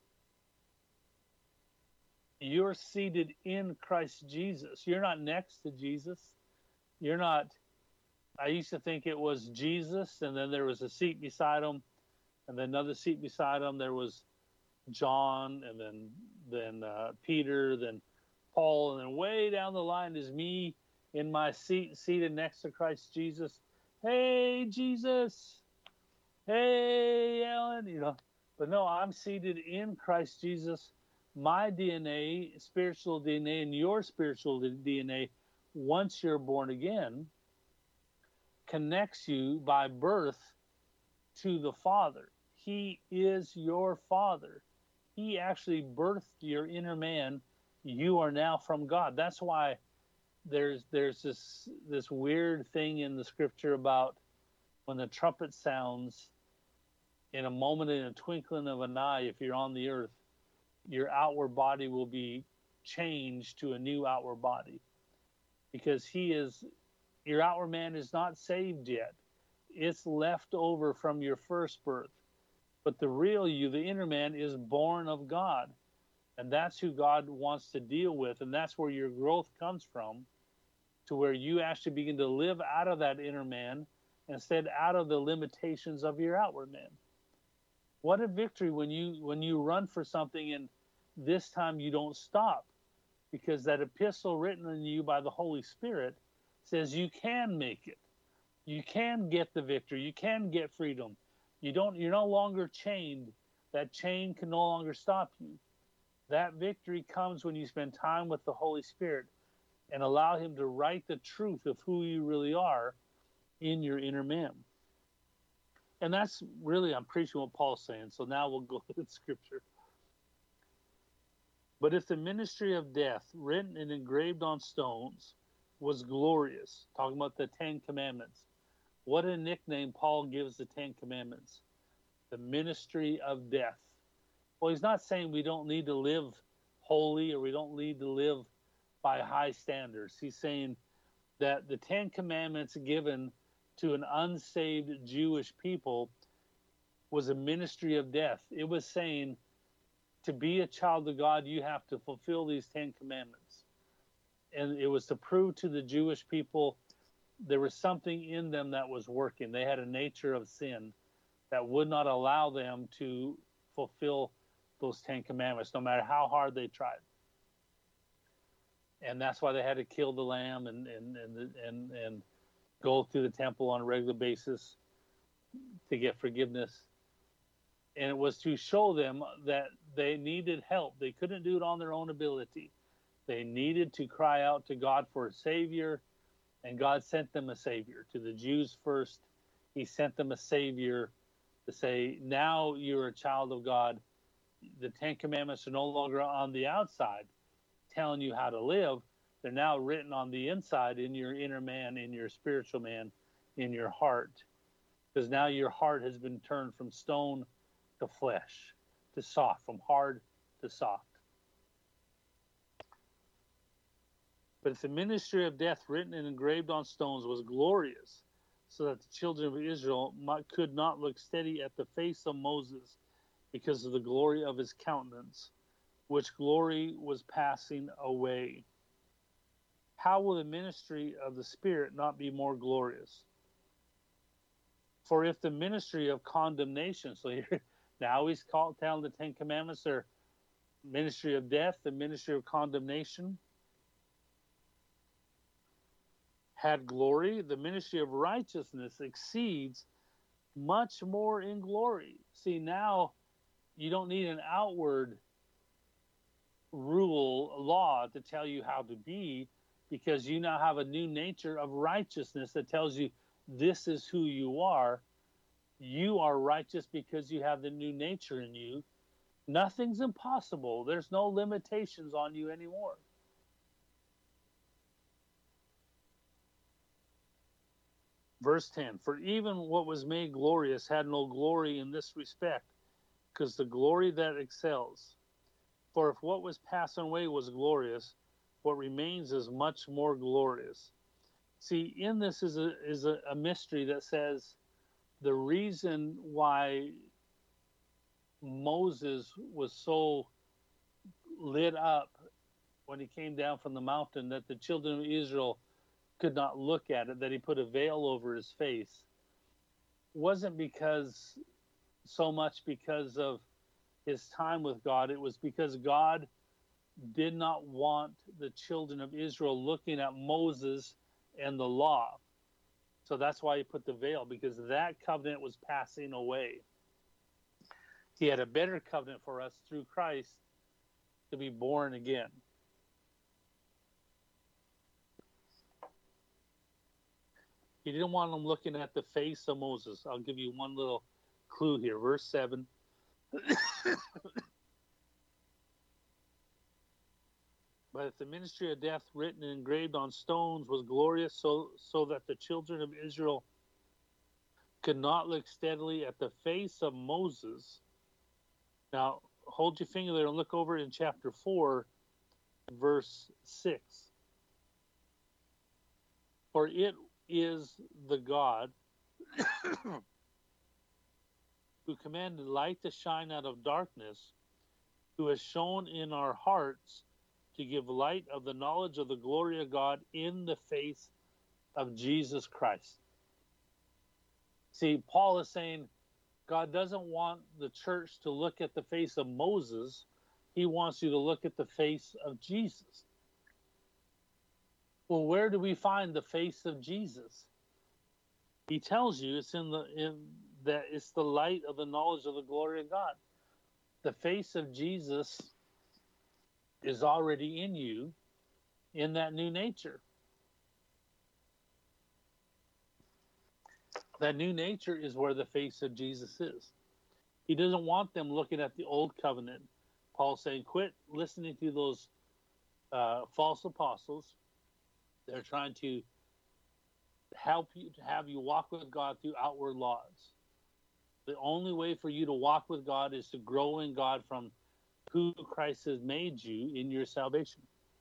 you're seated in Christ Jesus. You're not next to Jesus. You're not I used to think it was Jesus, and then there was a seat beside him, and then another seat beside him. There was John, and then then uh, Peter, then Paul, and then way down the line is me in my seat, seated next to Christ Jesus. Hey, Jesus. Hey, Ellen. You know, but no, I'm seated in Christ Jesus. My D N A, spiritual D N A, and your spiritual D N A, once you're born again, connects you by birth to the Father. He is your Father. He actually birthed your inner man. You are now from God. That's why there's there's this this weird thing in the scripture about when the trumpet sounds, in a moment, in a twinkling of an eye, if you're on the earth, your outward body will be changed to a new outward body, because he is your outward man is not saved yet. It's left over from your first birth. But the real you, the inner man, is born of God. And that's who God wants to deal with. And that's where your growth comes from, to where you actually begin to live out of that inner man instead out of the limitations of your outward man. What a victory when you when you run for something and this time you don't stop, because that epistle written in you by the Holy Spirit says you can make it. You can get the victory. You can get freedom. You don't, you're no longer chained. That chain can no longer stop you. That victory comes when you spend time with the Holy Spirit and allow him to write the truth of who you really are in your inner man. And that's really, I'm preaching what Paul's saying. So now we'll go to the scripture. But if the ministry of death, written and engraved on stones, was glorious, talking about the Ten Commandments, what a nickname Paul gives the Ten Commandments. The ministry of death. Well, he's not saying we don't need to live holy or we don't need to live by high standards. He's saying that the Ten Commandments given to an unsaved Jewish people was a ministry of death. It was saying, to be a child of God, you have to fulfill these Ten Commandments. And it was to prove to the Jewish people there was something in them that was working. They had a nature of sin that would not allow them to fulfill those Ten Commandments, no matter how hard they tried. And that's why they had to kill the lamb and and and and, and go through the temple on a regular basis to get forgiveness. And it was to show them that they needed help. They couldn't do it on their own ability. They needed to cry out to God for a Savior, and God sent them a Savior. To the Jews first, he sent them a Savior to say, now you're a child of God. The Ten Commandments are no longer on the outside telling you how to live. They're now written on the inside, in your inner man, in your spiritual man, in your heart. Because now your heart has been turned from stone to flesh, to soft, from hard to soft. But if the ministry of death, written and engraved on stones, was glorious, so that the children of Israel might, could not look steady at the face of Moses because of the glory of his countenance, which glory was passing away, how will the ministry of the Spirit not be more glorious? For if the ministry of condemnation, so here, now he's called, telling the Ten Commandments are ministry of death, the ministry of condemnation, had glory, the ministry of righteousness exceeds much more in glory. See, now you don't need an outward rule, law to tell you how to be, because you now have a new nature of righteousness that tells you this is who you are. You are righteous because you have the new nature in you. Nothing's impossible. There's no limitations on you anymore. Verse ten, for even what was made glorious had no glory in this respect, because the glory that excels. For if what was passing away was glorious, what remains is much more glorious. See, in this is a is a, a mystery that says the reason why Moses was so lit up when he came down from the mountain, that the children of Israel could not look at it, that he put a veil over his face, wasn't because so much because of his time with God. It was because God did not want the children of Israel looking at Moses and the law. So that's why he put the veil, because that covenant was passing away. He had a better covenant for us through Christ to be born again. He didn't want them looking at the face of Moses. I'll give you one little clue here. Verse seven. But if the ministry of death written and engraved on stones was glorious, so, so that the children of Israel could not look steadily at the face of Moses. Now, hold your finger there and look over in chapter four, verse six. For it is the God who commanded light to shine out of darkness, who has shown in our hearts to give light of the knowledge of the glory of God in the face of Jesus Christ. See, Paul is saying God doesn't want the church to look at the face of Moses. He wants you to look at the face of Jesus. Well, where do we find the face of Jesus? He tells you it's in the in that it's the light of the knowledge of the glory of God. The face of Jesus is already in you in that new nature. That new nature is where the face of Jesus is. He doesn't want them looking at the old covenant. Paul's saying, quit listening to those uh, false apostles. They're trying to help you, to have you walk with God through outward laws. The only way for you to walk with God is to grow in God from who Christ has made you in your salvation.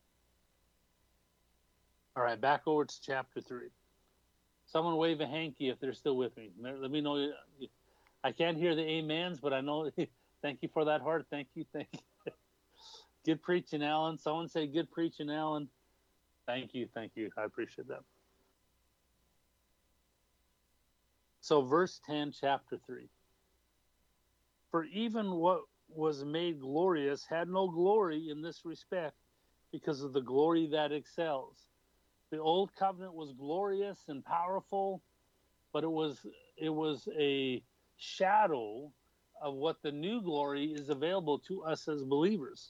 All right, back over to chapter three. Someone wave a hanky if they're still with me. Let me know. I can't hear the amens, but I know. Thank you for that heart. Thank you. Thank you. Good preaching, Alan. Someone say good preaching, Alan. Thank you. Thank you. I appreciate that. So verse ten, chapter three. For even what was made glorious had no glory in this respect, because of the glory that excels. The old covenant was glorious and powerful, but it was it was a shadow of what the new glory is available to us as believers.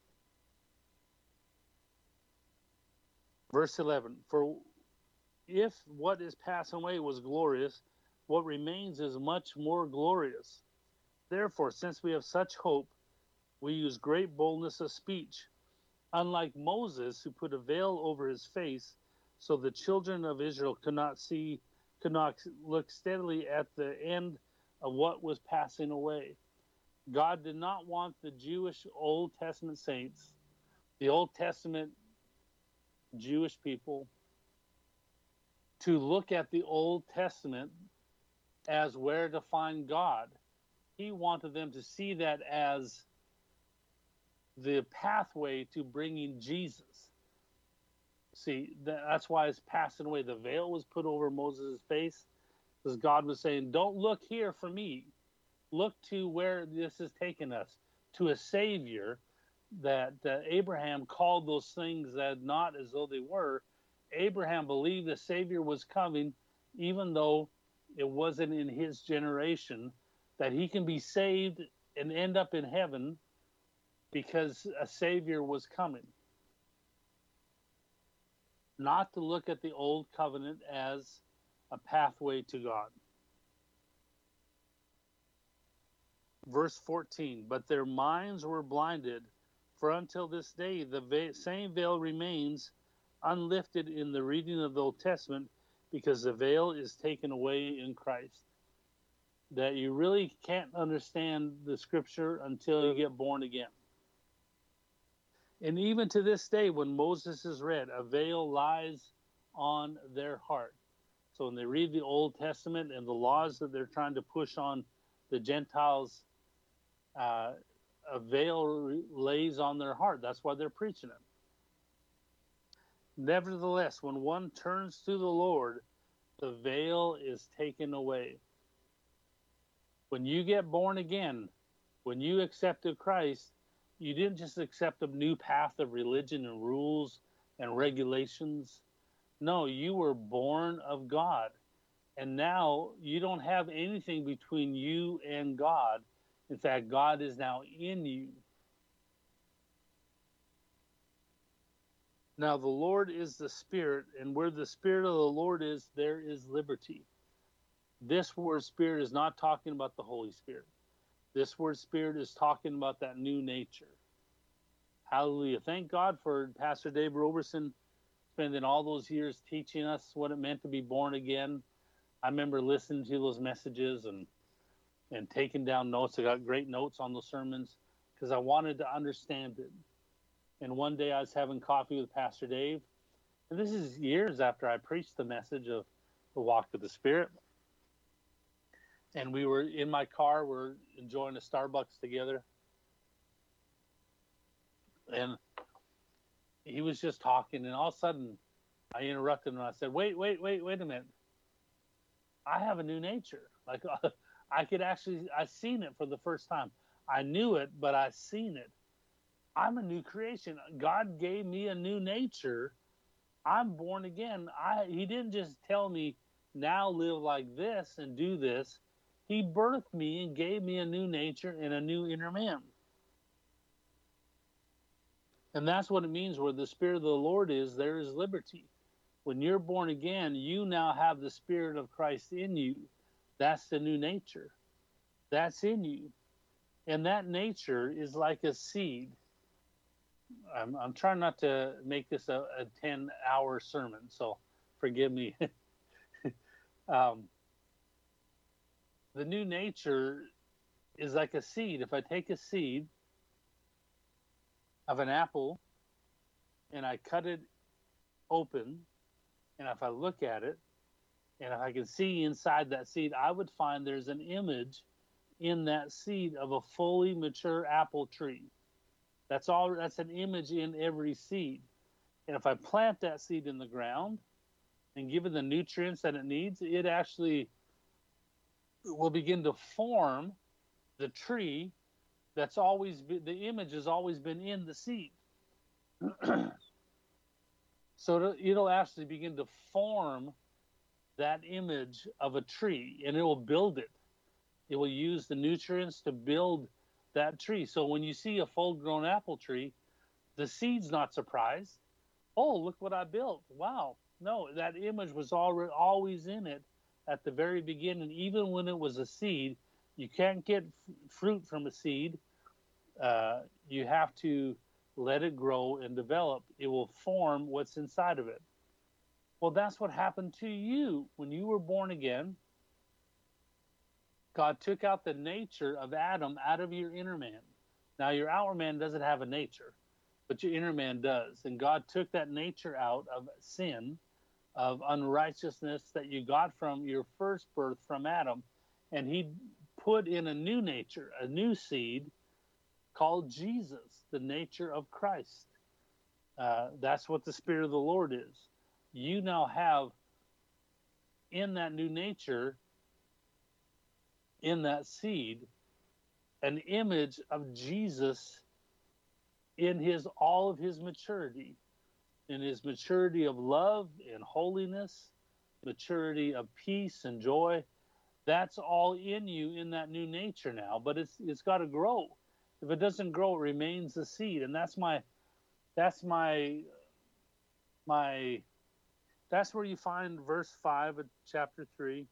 Verse eleven, for if what is passing away was glorious, what remains is much more glorious. Therefore, since we have such hope, we use great boldness of speech, unlike Moses, who put a veil over his face, so the children of Israel could not see, could not look steadily at the end of what was passing away. God did not want the Jewish Old Testament saints, the Old Testament Jewish people, to look at the Old Testament as where to find God. He wanted them to see that as the pathway to bringing Jesus. See, that's why it's passing away. The veil was put over Moses' face, because God was saying, don't look here for me. Look to where this is taking us, to a Savior that uh, Abraham called those things that not as though they were. Abraham believed the Savior was coming, even though it wasn't in his generation, that he can be saved and end up in heaven because a Savior was coming. Not to look at the old covenant as a pathway to God. Verse fourteen, but their minds were blinded, for until this day the va- same veil remains unlifted in the reading of the Old Testament, because the veil is taken away in Christ. That you really can't understand the scripture until you get born again. And even to this day, when Moses is read, a veil lies on their heart. So when they read the Old Testament and the laws that they're trying to push on the Gentiles, uh, a veil lays on their heart. That's why they're preaching it. Nevertheless, when one turns to the Lord, the veil is taken away. When you get born again, when you accepted Christ, you didn't just accept a new path of religion and rules and regulations. No, you were born of God. And now you don't have anything between you and God. In fact, God is now in you. Now the Lord is the Spirit, and where the Spirit of the Lord is, there is liberty. This word Spirit is not talking about the Holy Spirit. This word Spirit is talking about that new nature. Hallelujah. Thank God for Pastor Dave Roberson spending all those years teaching us what it meant to be born again. I remember listening to those messages and and taking down notes. I got great notes on those sermons because I wanted to understand it. And one day I was having coffee with Pastor Dave, and this is years after I preached the message of the walk of the Spirit. And we were in my car, we're enjoying a Starbucks together. And he was just talking, and all of a sudden I interrupted him and I said, wait, wait, wait, wait a minute. I have a new nature. Like I could actually, I seen it for the first time. I knew it, but I seen it. I'm a new creation. God gave me a new nature. I'm born again. I, he didn't just tell me, now live like this and do this. He birthed me and gave me a new nature and a new inner man. And that's what it means where the Spirit of the Lord is, there is liberty. When you're born again, you now have the Spirit of Christ in you. That's the new nature. That's in you. And that nature is like a seed. I'm, I'm trying not to make this a, a ten-hour sermon, so forgive me. um, the new nature is like a seed. If I take a seed of an apple and I cut it open, and if I look at it, and if I can see inside that seed, I would find there's an image in that seed of a fully mature apple tree. That's all. That's an image in every seed. And if I plant that seed in the ground and give it the nutrients that it needs, it actually will begin to form the tree that's always been, the image has always been in the seed. So it'll actually begin to form that image of a tree, and it will build it. It will use the nutrients to build that tree. So when you see a full-grown apple tree, the seed's not surprised. Oh, look what I built. Wow. No, that image was already always in it at the very beginning. Even when it was a seed, you can't get f- fruit from a seed. Uh, you have to let it grow and develop. It will form what's inside of it. Well, that's what happened to you when you were born again. God took out the nature of Adam out of your inner man. Now, your outer man doesn't have a nature, but your inner man does. And God took that nature out of sin, of unrighteousness that you got from your first birth from Adam, and he put in a new nature, a new seed called Jesus, the nature of Christ. Uh, that's what the Spirit of the Lord is. You now have in that new nature, in that seed, an image of Jesus in his all of his maturity, in his maturity of love and holiness, maturity of peace and joy. That's all in you in that new nature now, but it's it's got to grow. If it doesn't grow, it remains a seed. And that's my that's my my that's where you find verse five of chapter three.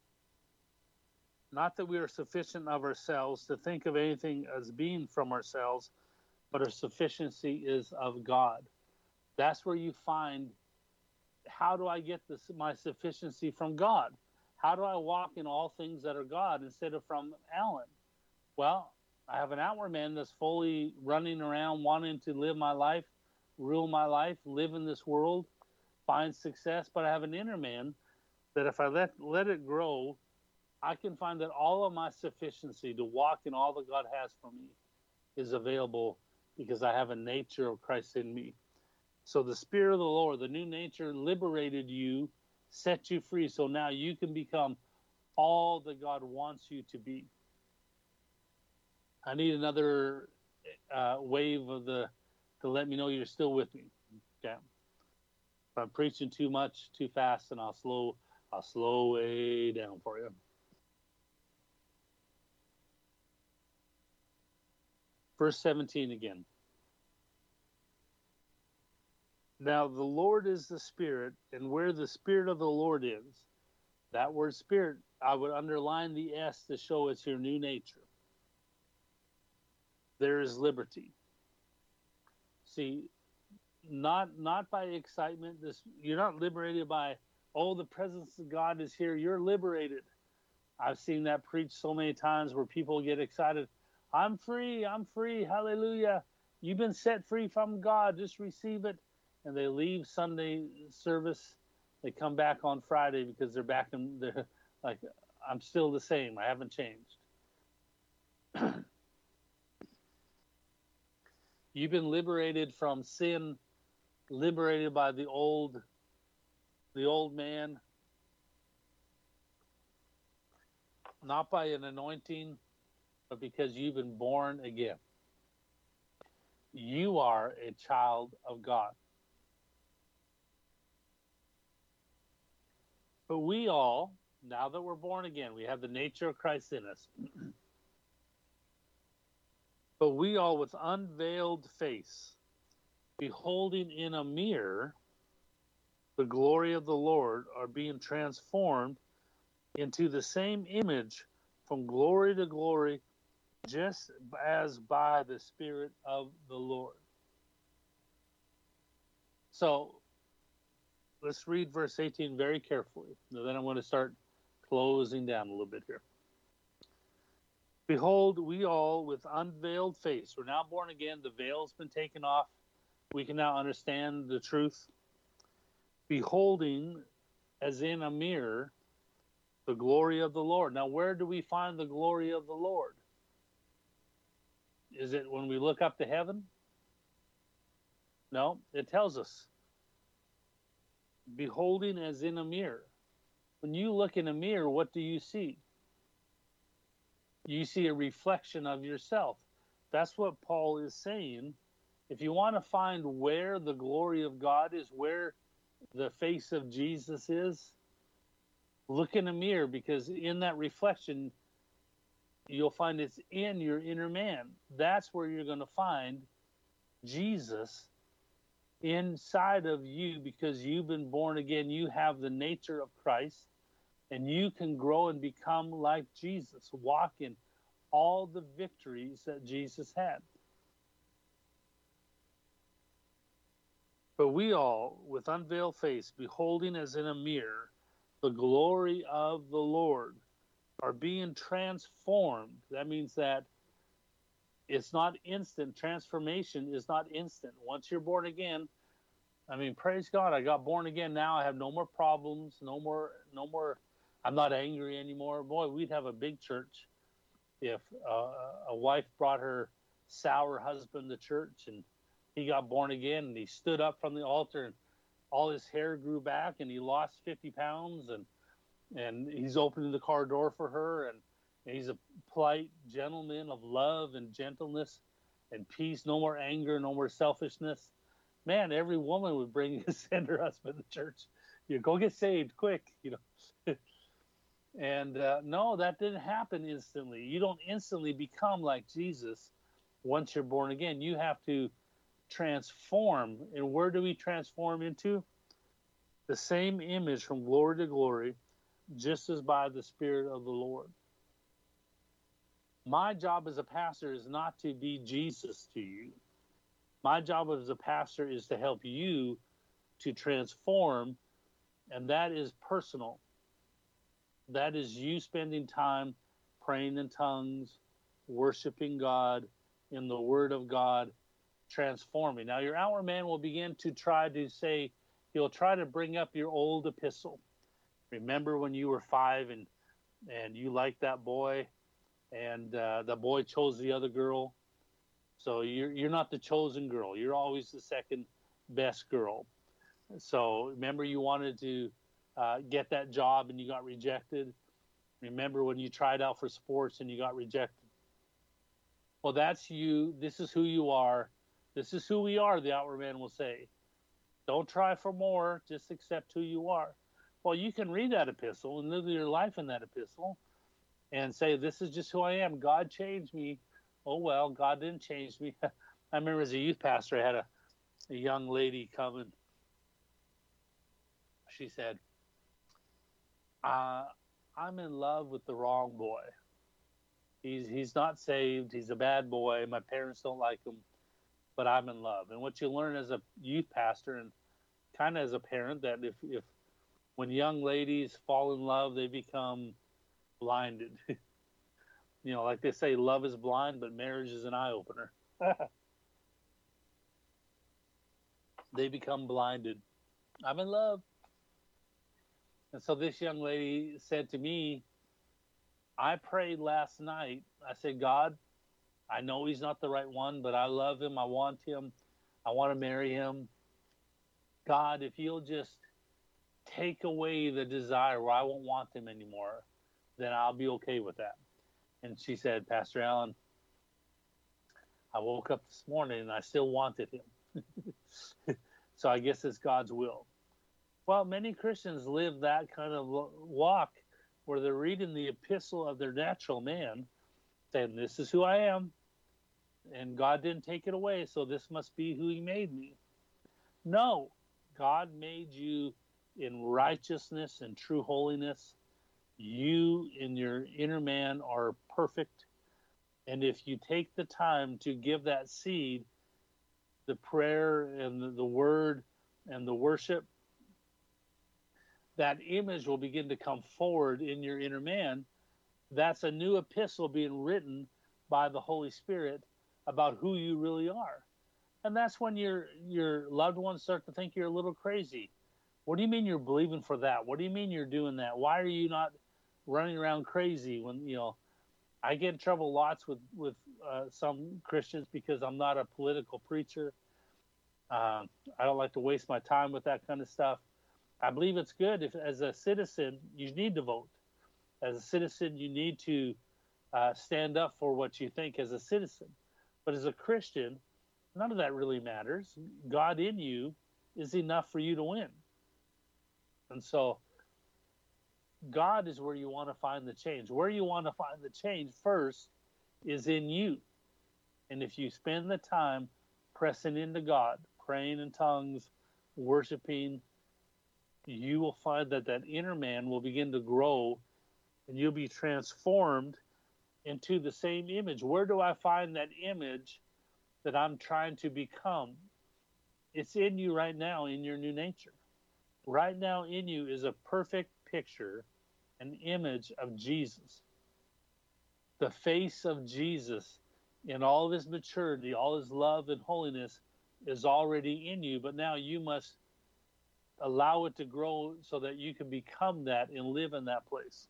Not that we are sufficient of ourselves to think of anything as being from ourselves, but our sufficiency is of God. That's where you find, how do I get this, my sufficiency from God? How do I walk in all things that are God instead of from Alan? Well, I have an outward man that's fully running around wanting to live my life, rule my life, live in this world, find success, but I have an inner man that if I let let it grow, I can find that all of my sufficiency to walk in all that God has for me is available because I have a nature of Christ in me. So the Spirit of the Lord, the new nature, liberated you, set you free. So now you can become all that God wants you to be. I need another uh, wave of the to let me know you're still with me. Okay. If I'm preaching too much, too fast, and I'll slow, I'll slow way down for you. Verse seventeen again. Now the Lord is the Spirit, and where the Spirit of the Lord is, that word Spirit, I would underline the S to show it's your new nature. There is liberty. See, not not by excitement. This you're not liberated by, oh, the presence of God is here. You're liberated. I've seen that preached so many times where people get excited. I'm free. I'm free. Hallelujah. You've been set free from God. Just receive it. And they leave Sunday service. They come back on Friday because they're back in. They're like, I'm still the same. I haven't changed. You've been liberated from sin, liberated by the old, the old man, not by an anointing, but because you've been born again. You are a child of God. But we all, now that we're born again, we have the nature of Christ in us. But we all, with unveiled face, beholding in a mirror the glory of the Lord, are being transformed into the same image from glory to glory, just as by the Spirit of the Lord. So let's read verse eighteen very carefully. Then I'm going to start closing down a little bit here. Behold, we all with unveiled face, we're now born again, the veil's been taken off, we can now understand the truth. Beholding, as in a mirror, the glory of the Lord. Now, where do we find the glory of the Lord? Is it when we look up to heaven? No, it tells us. Beholding as in a mirror. When you look in a mirror, what do you see? You see a reflection of yourself. That's what Paul is saying. If you want to find where the glory of God is, where the face of Jesus is, look in a mirror, because in that reflection, you'll find it's in your inner man. That's where you're going to find Jesus inside of you, because you've been born again. You have the nature of Christ, and you can grow and become like Jesus, walk in all the victories that Jesus had. But we all, with unveiled face, beholding as in a mirror the glory of the Lord, are being transformed. That means that it's not instant. Transformation is not instant. Once you're born again, I mean, praise God, I got born again now. I have no more problems, no more, no more, I'm not angry anymore. Boy, we'd have a big church if uh, a wife brought her sour husband to church and he got born again and he stood up from the altar and all his hair grew back and he lost fifty pounds and and he's opening the car door for her, and, and he's a polite gentleman of love and gentleness and peace, no more anger, no more selfishness. Man, every woman would bring send her husband to church. You know, go get saved quick, you know. And uh, no, that didn't happen instantly. You don't instantly become like Jesus once you're born again. You have to transform. And where do we transform into? The same image from glory to glory, just as by the Spirit of the Lord. My job as a pastor is not to be Jesus to you. My job as a pastor is to help you to transform, and that is personal. That is you spending time praying in tongues, worshiping God, in the Word of God, transforming. Now, your outward man will begin to try to say, he'll try to bring up your old epistle. Remember when you were five and and you liked that boy, and uh, the boy chose the other girl. So you're you're not the chosen girl. You're always the second best girl. So remember, you wanted to uh, get that job and you got rejected. Remember when you tried out for sports and you got rejected. Well, that's you. This is who you are. This is who we are, the outward man will say. Don't try for more. Just accept who you are. Well, you can read that epistle and live your life in that epistle and say, this is just who I am. God changed me. Oh, well, God didn't change me. I remember as a youth pastor, I had a, a young lady come and she said, uh, I'm in love with the wrong boy. He's he's not saved. He's a bad boy. My parents don't like him, but I'm in love. And what you learn as a youth pastor and kind of as a parent, that if, if when young ladies fall in love, they become blinded. You know, like they say, love is blind, but marriage is an eye opener. They become blinded. I'm in love. And so this young lady said to me, I prayed last night. I said, God, I know he's not the right one, but I love him. I want him. I want to marry him. God, if you'll just take away the desire where I won't want him anymore, then I'll be okay with that. And she said, Pastor Allen, I woke up this morning and I still wanted him. So I guess it's God's will. Well, many Christians live that kind of walk where they're reading the epistle of their natural man, saying, this is who I am, and God didn't take it away, so this must be who he made me. No, God made you in righteousness and true holiness. You in your inner man are perfect. And if you take the time to give that seed, the prayer and the, the word and the worship, that image will begin to come forward in your inner man. That's a new epistle being written by the Holy Spirit about who you really are. And that's when your your loved ones start to think you're a little crazy. What do you mean you're believing for that? What do you mean you're doing that? Why are you not running around crazy? When, you know, I get in trouble lots with, with uh, some Christians because I'm not a political preacher. Uh, I don't like to waste my time with that kind of stuff. I believe it's good if, as a citizen, you need to vote. As a citizen, you need to uh, stand up for what you think as a citizen. But as a Christian, none of that really matters. God in you is enough for you to win. And so God is where you want to find the change. Where you want to find the change first is in you. And if you spend the time pressing into God, praying in tongues, worshiping, you will find that that inner man will begin to grow and you'll be transformed into the same image. Where do I find that image that I'm trying to become? It's in you right now, in your new nature. Right now in you is a perfect picture, an image of Jesus. The face of Jesus in all of his maturity, all his love and holiness is already in you, but now you must allow it to grow so that you can become that and live in that place.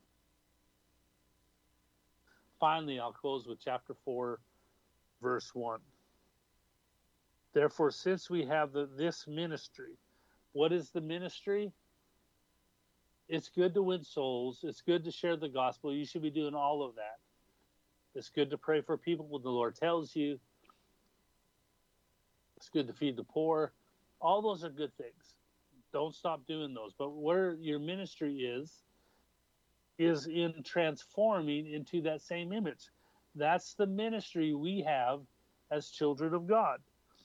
Finally, I'll close with chapter four, verse one. Therefore, since we have the, this ministry, what is the ministry? It's good to win souls. It's good to share the gospel. You should be doing all of that. It's good to pray for people when the Lord tells you. It's good to feed the poor. All those are good things. Don't stop doing those. But where your ministry is, is in transforming into that same image. That's the ministry we have as children of God.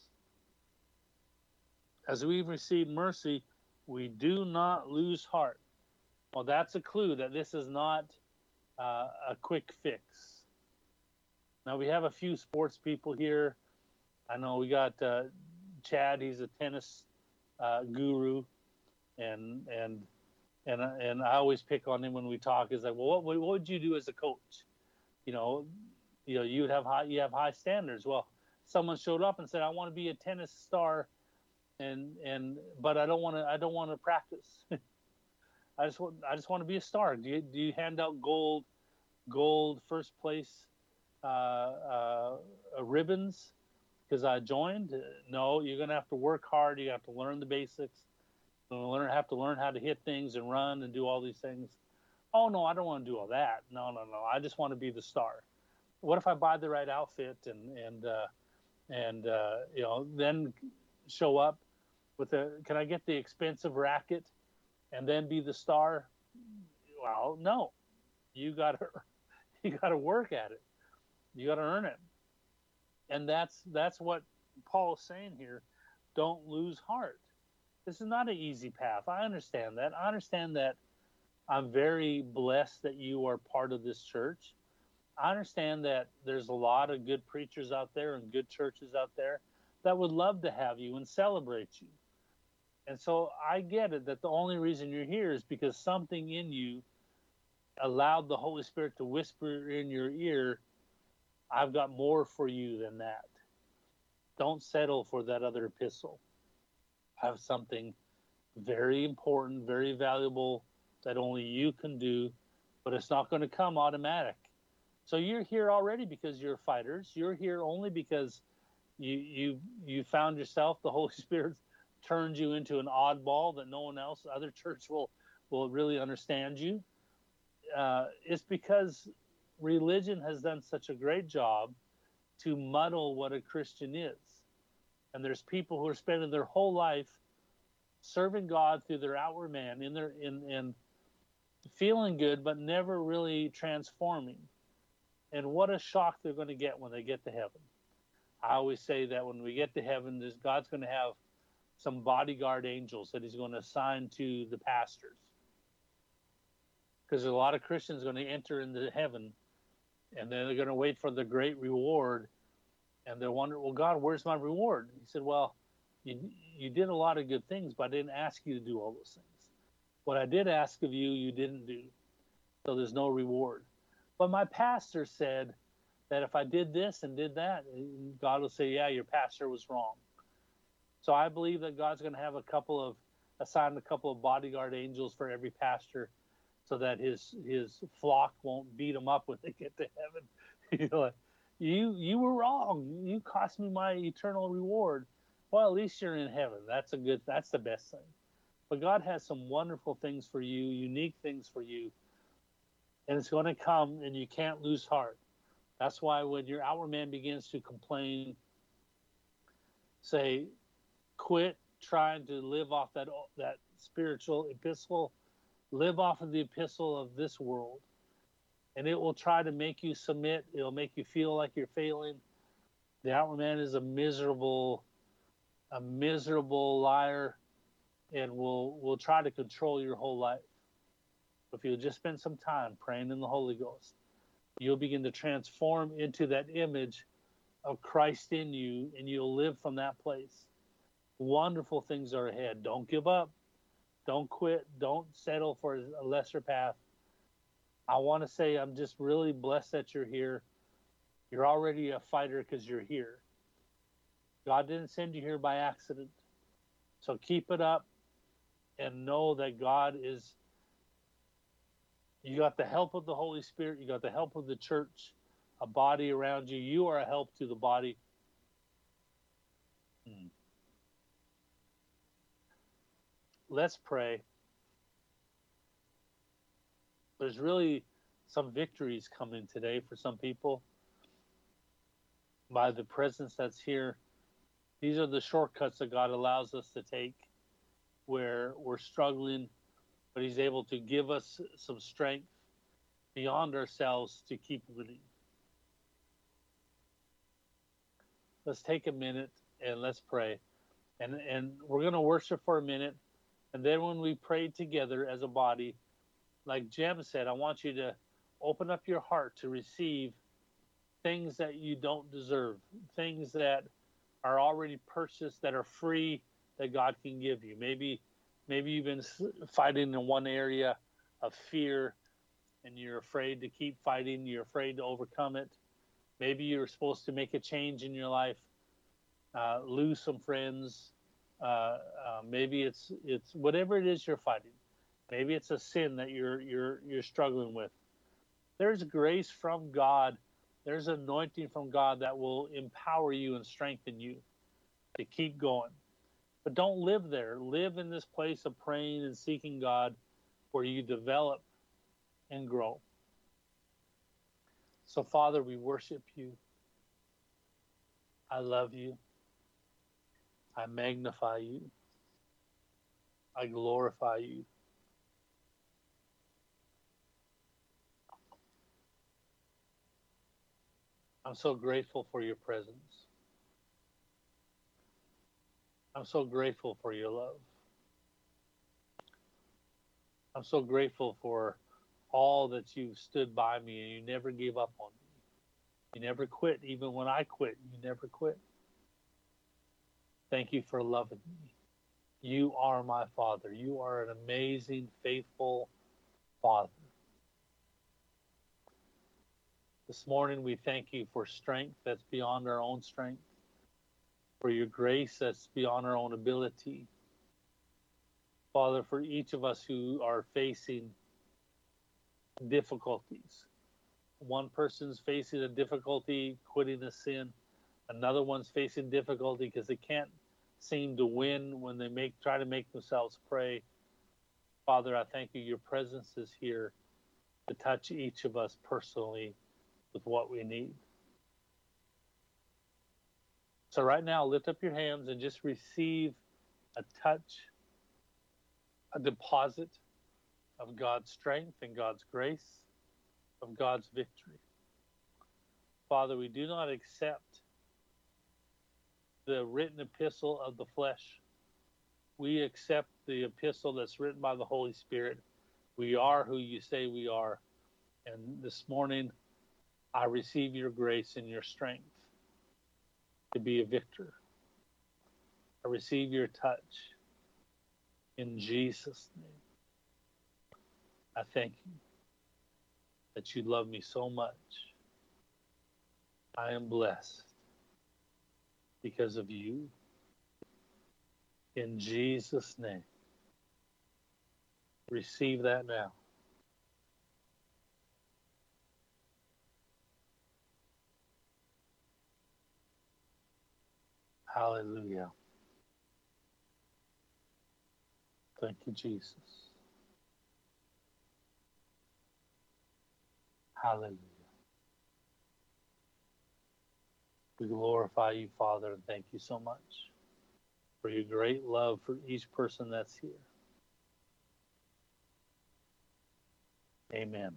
As we've received mercy, we do not lose heart. Well, that's a clue that this is not uh, a quick fix. Now, we have a few sports people here. I know we got uh, Chad. He's a tennis uh, guru. And and and and I always pick on him when we talk. Is like, well, what, what would you do as a coach? You know, you know, you would have high, you have high standards. Well, someone showed up and said, I want to be a tennis star, and and but I don't want to, I don't want to practice. I just want, I just want to be a star. Do you do you hand out gold, gold first place uh, uh, ribbons because I joined. No, you're going to have to work hard. You have to learn the basics. You're going to learn, have to learn how to hit things and run and do all these things. Oh, no, I don't want to do all that. No, no, no. I just want to be the star. What if I buy the right outfit and, and, uh, and uh, you know, then show up with a, can I get the expensive racket and then be the star? Well, no. You got to, you got to work at it. You got to earn it. And that's that's what Paul is saying here. Don't lose heart. This is not an easy path. I understand that. I understand that I'm very blessed that you are part of this church. I understand that there's a lot of good preachers out there and good churches out there that would love to have you and celebrate you. And so I get it that the only reason you're here is because something in you allowed the Holy Spirit to whisper in your ear, I've got more for you than that. Don't settle for that other epistle. I have something very important, very valuable that only you can do, but it's not going to come automatic. So you're here already because you're fighters. You're here only because you you you found yourself. The Holy Spirit turned you into an oddball that no one else, other church will will really understand you. Uh, it's because religion has done such a great job to muddle what a Christian is. And there's people who are spending their whole life serving God through their outward man, in their in, in feeling good, but never really transforming. And what a shock they're going to get when they get to heaven. I always say that when we get to heaven, God's going to have some bodyguard angels that he's going to assign to the pastors. Because a lot of Christians are going to enter into heaven, and then they're going to wait for the great reward, and they'll wonder, well, God, where's my reward? He said, well, you, you did a lot of good things, but I didn't ask you to do all those things. What I did ask of you, you didn't do. So there's no reward. But my pastor said that if I did this and did that, God will say, yeah, your pastor was wrong. So I believe that God's going to have a couple of, assign a couple of bodyguard angels for every pastor, so that his his flock won't beat him up when they get to heaven. You know, like, you you were wrong. You cost me my eternal reward. Well, at least you're in heaven. That's a good. That's the best thing. But God has some wonderful things for you, unique things for you, and it's going to come, and you can't lose heart. That's why when your outward man begins to complain, say, quit trying to live off that that spiritual epistle. Live off of the epistle of this world, and it will try to make you submit. It'll make you feel like you're failing. The outward man is a miserable, a miserable liar, and will will try to control your whole life. If you'll just spend some time praying in the Holy Ghost, you'll begin to transform into that image of Christ in you, and you'll live from that place. Wonderful things are ahead. Don't give up. Don't quit. Don't settle for a lesser path. I want to say I'm just really blessed that you're here. You're already a fighter because you're here. God didn't send you here by accident. So keep it up and know that God is, you got the help of the Holy Spirit. You got the help of the church, a body around you. You are a help to the body. Hmm. Let's pray. There's really some victories coming today for some people by the presence that's here. These are the shortcuts that God allows us to take where we're struggling, but he's able to give us some strength beyond ourselves to keep winning. Let's take a minute and let's pray. And, and we're going to worship for a minute. And then when we pray together as a body, like Jem said, I want you to open up your heart to receive things that you don't deserve, things that are already purchased, that are free, that God can give you. Maybe, maybe you've been fighting in one area of fear, and you're afraid to keep fighting. You're afraid to overcome it. Maybe you're supposed to make a change in your life, uh, lose some friends. Uh, uh, maybe it's it's whatever it is you're fighting. Maybe it's a sin that you're you're you're struggling with. There's grace from God There's an anointing from God that will empower you and strengthen you to keep going. But don't live there. Live in this place of praying and seeking God where you develop and grow. So, Father, we worship you. I love you. I magnify you. I glorify you. I'm so grateful for your presence. I'm so grateful for your love. I'm so grateful for all that you've stood by me and you never gave up on me. You never quit. Even when I quit, you never quit. Thank you for loving me. You are my Father. You are an amazing, faithful Father. This morning, we thank you for strength that's beyond our own strength, for your grace that's beyond our own ability. Father, for each of us who are facing difficulties. One person's facing a difficulty quitting a sin. Another one's facing difficulty because they can't seem to win when they make try to make themselves pray. Father, I thank you. Your presence is here to touch each of us personally with what we need. So right now, lift up your hands and just receive a touch, a deposit of God's strength and God's grace, of God's victory. Father, we do not accept the written epistle of the flesh. We accept the epistle that's written by the Holy Spirit. We are who you say we are. And this morning, I receive your grace and your strength to be a victor. I receive your touch in Jesus' name. I thank you that you love me so much. I am blessed because of you. In Jesus' name. Receive that now. Hallelujah. Thank you, Jesus. Hallelujah. We glorify you, Father, and thank you so much for your great love for each person that's here. Amen.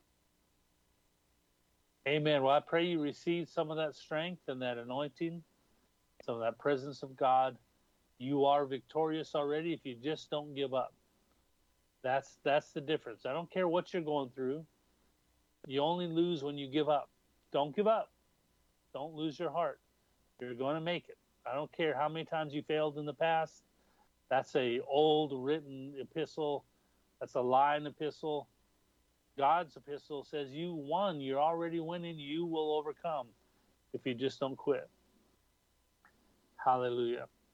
Amen. Well, I pray you receive some of that strength and that anointing, some of that presence of God. You are victorious already if you just don't give up. That's that's the difference. I don't care what you're going through. You only lose when you give up. Don't give up. Don't lose your heart. You're going to make it. I don't care how many times you failed in the past. That's a old written epistle. That's a lying epistle. God's epistle says you won. You're already winning. You will overcome if you just don't quit. Hallelujah.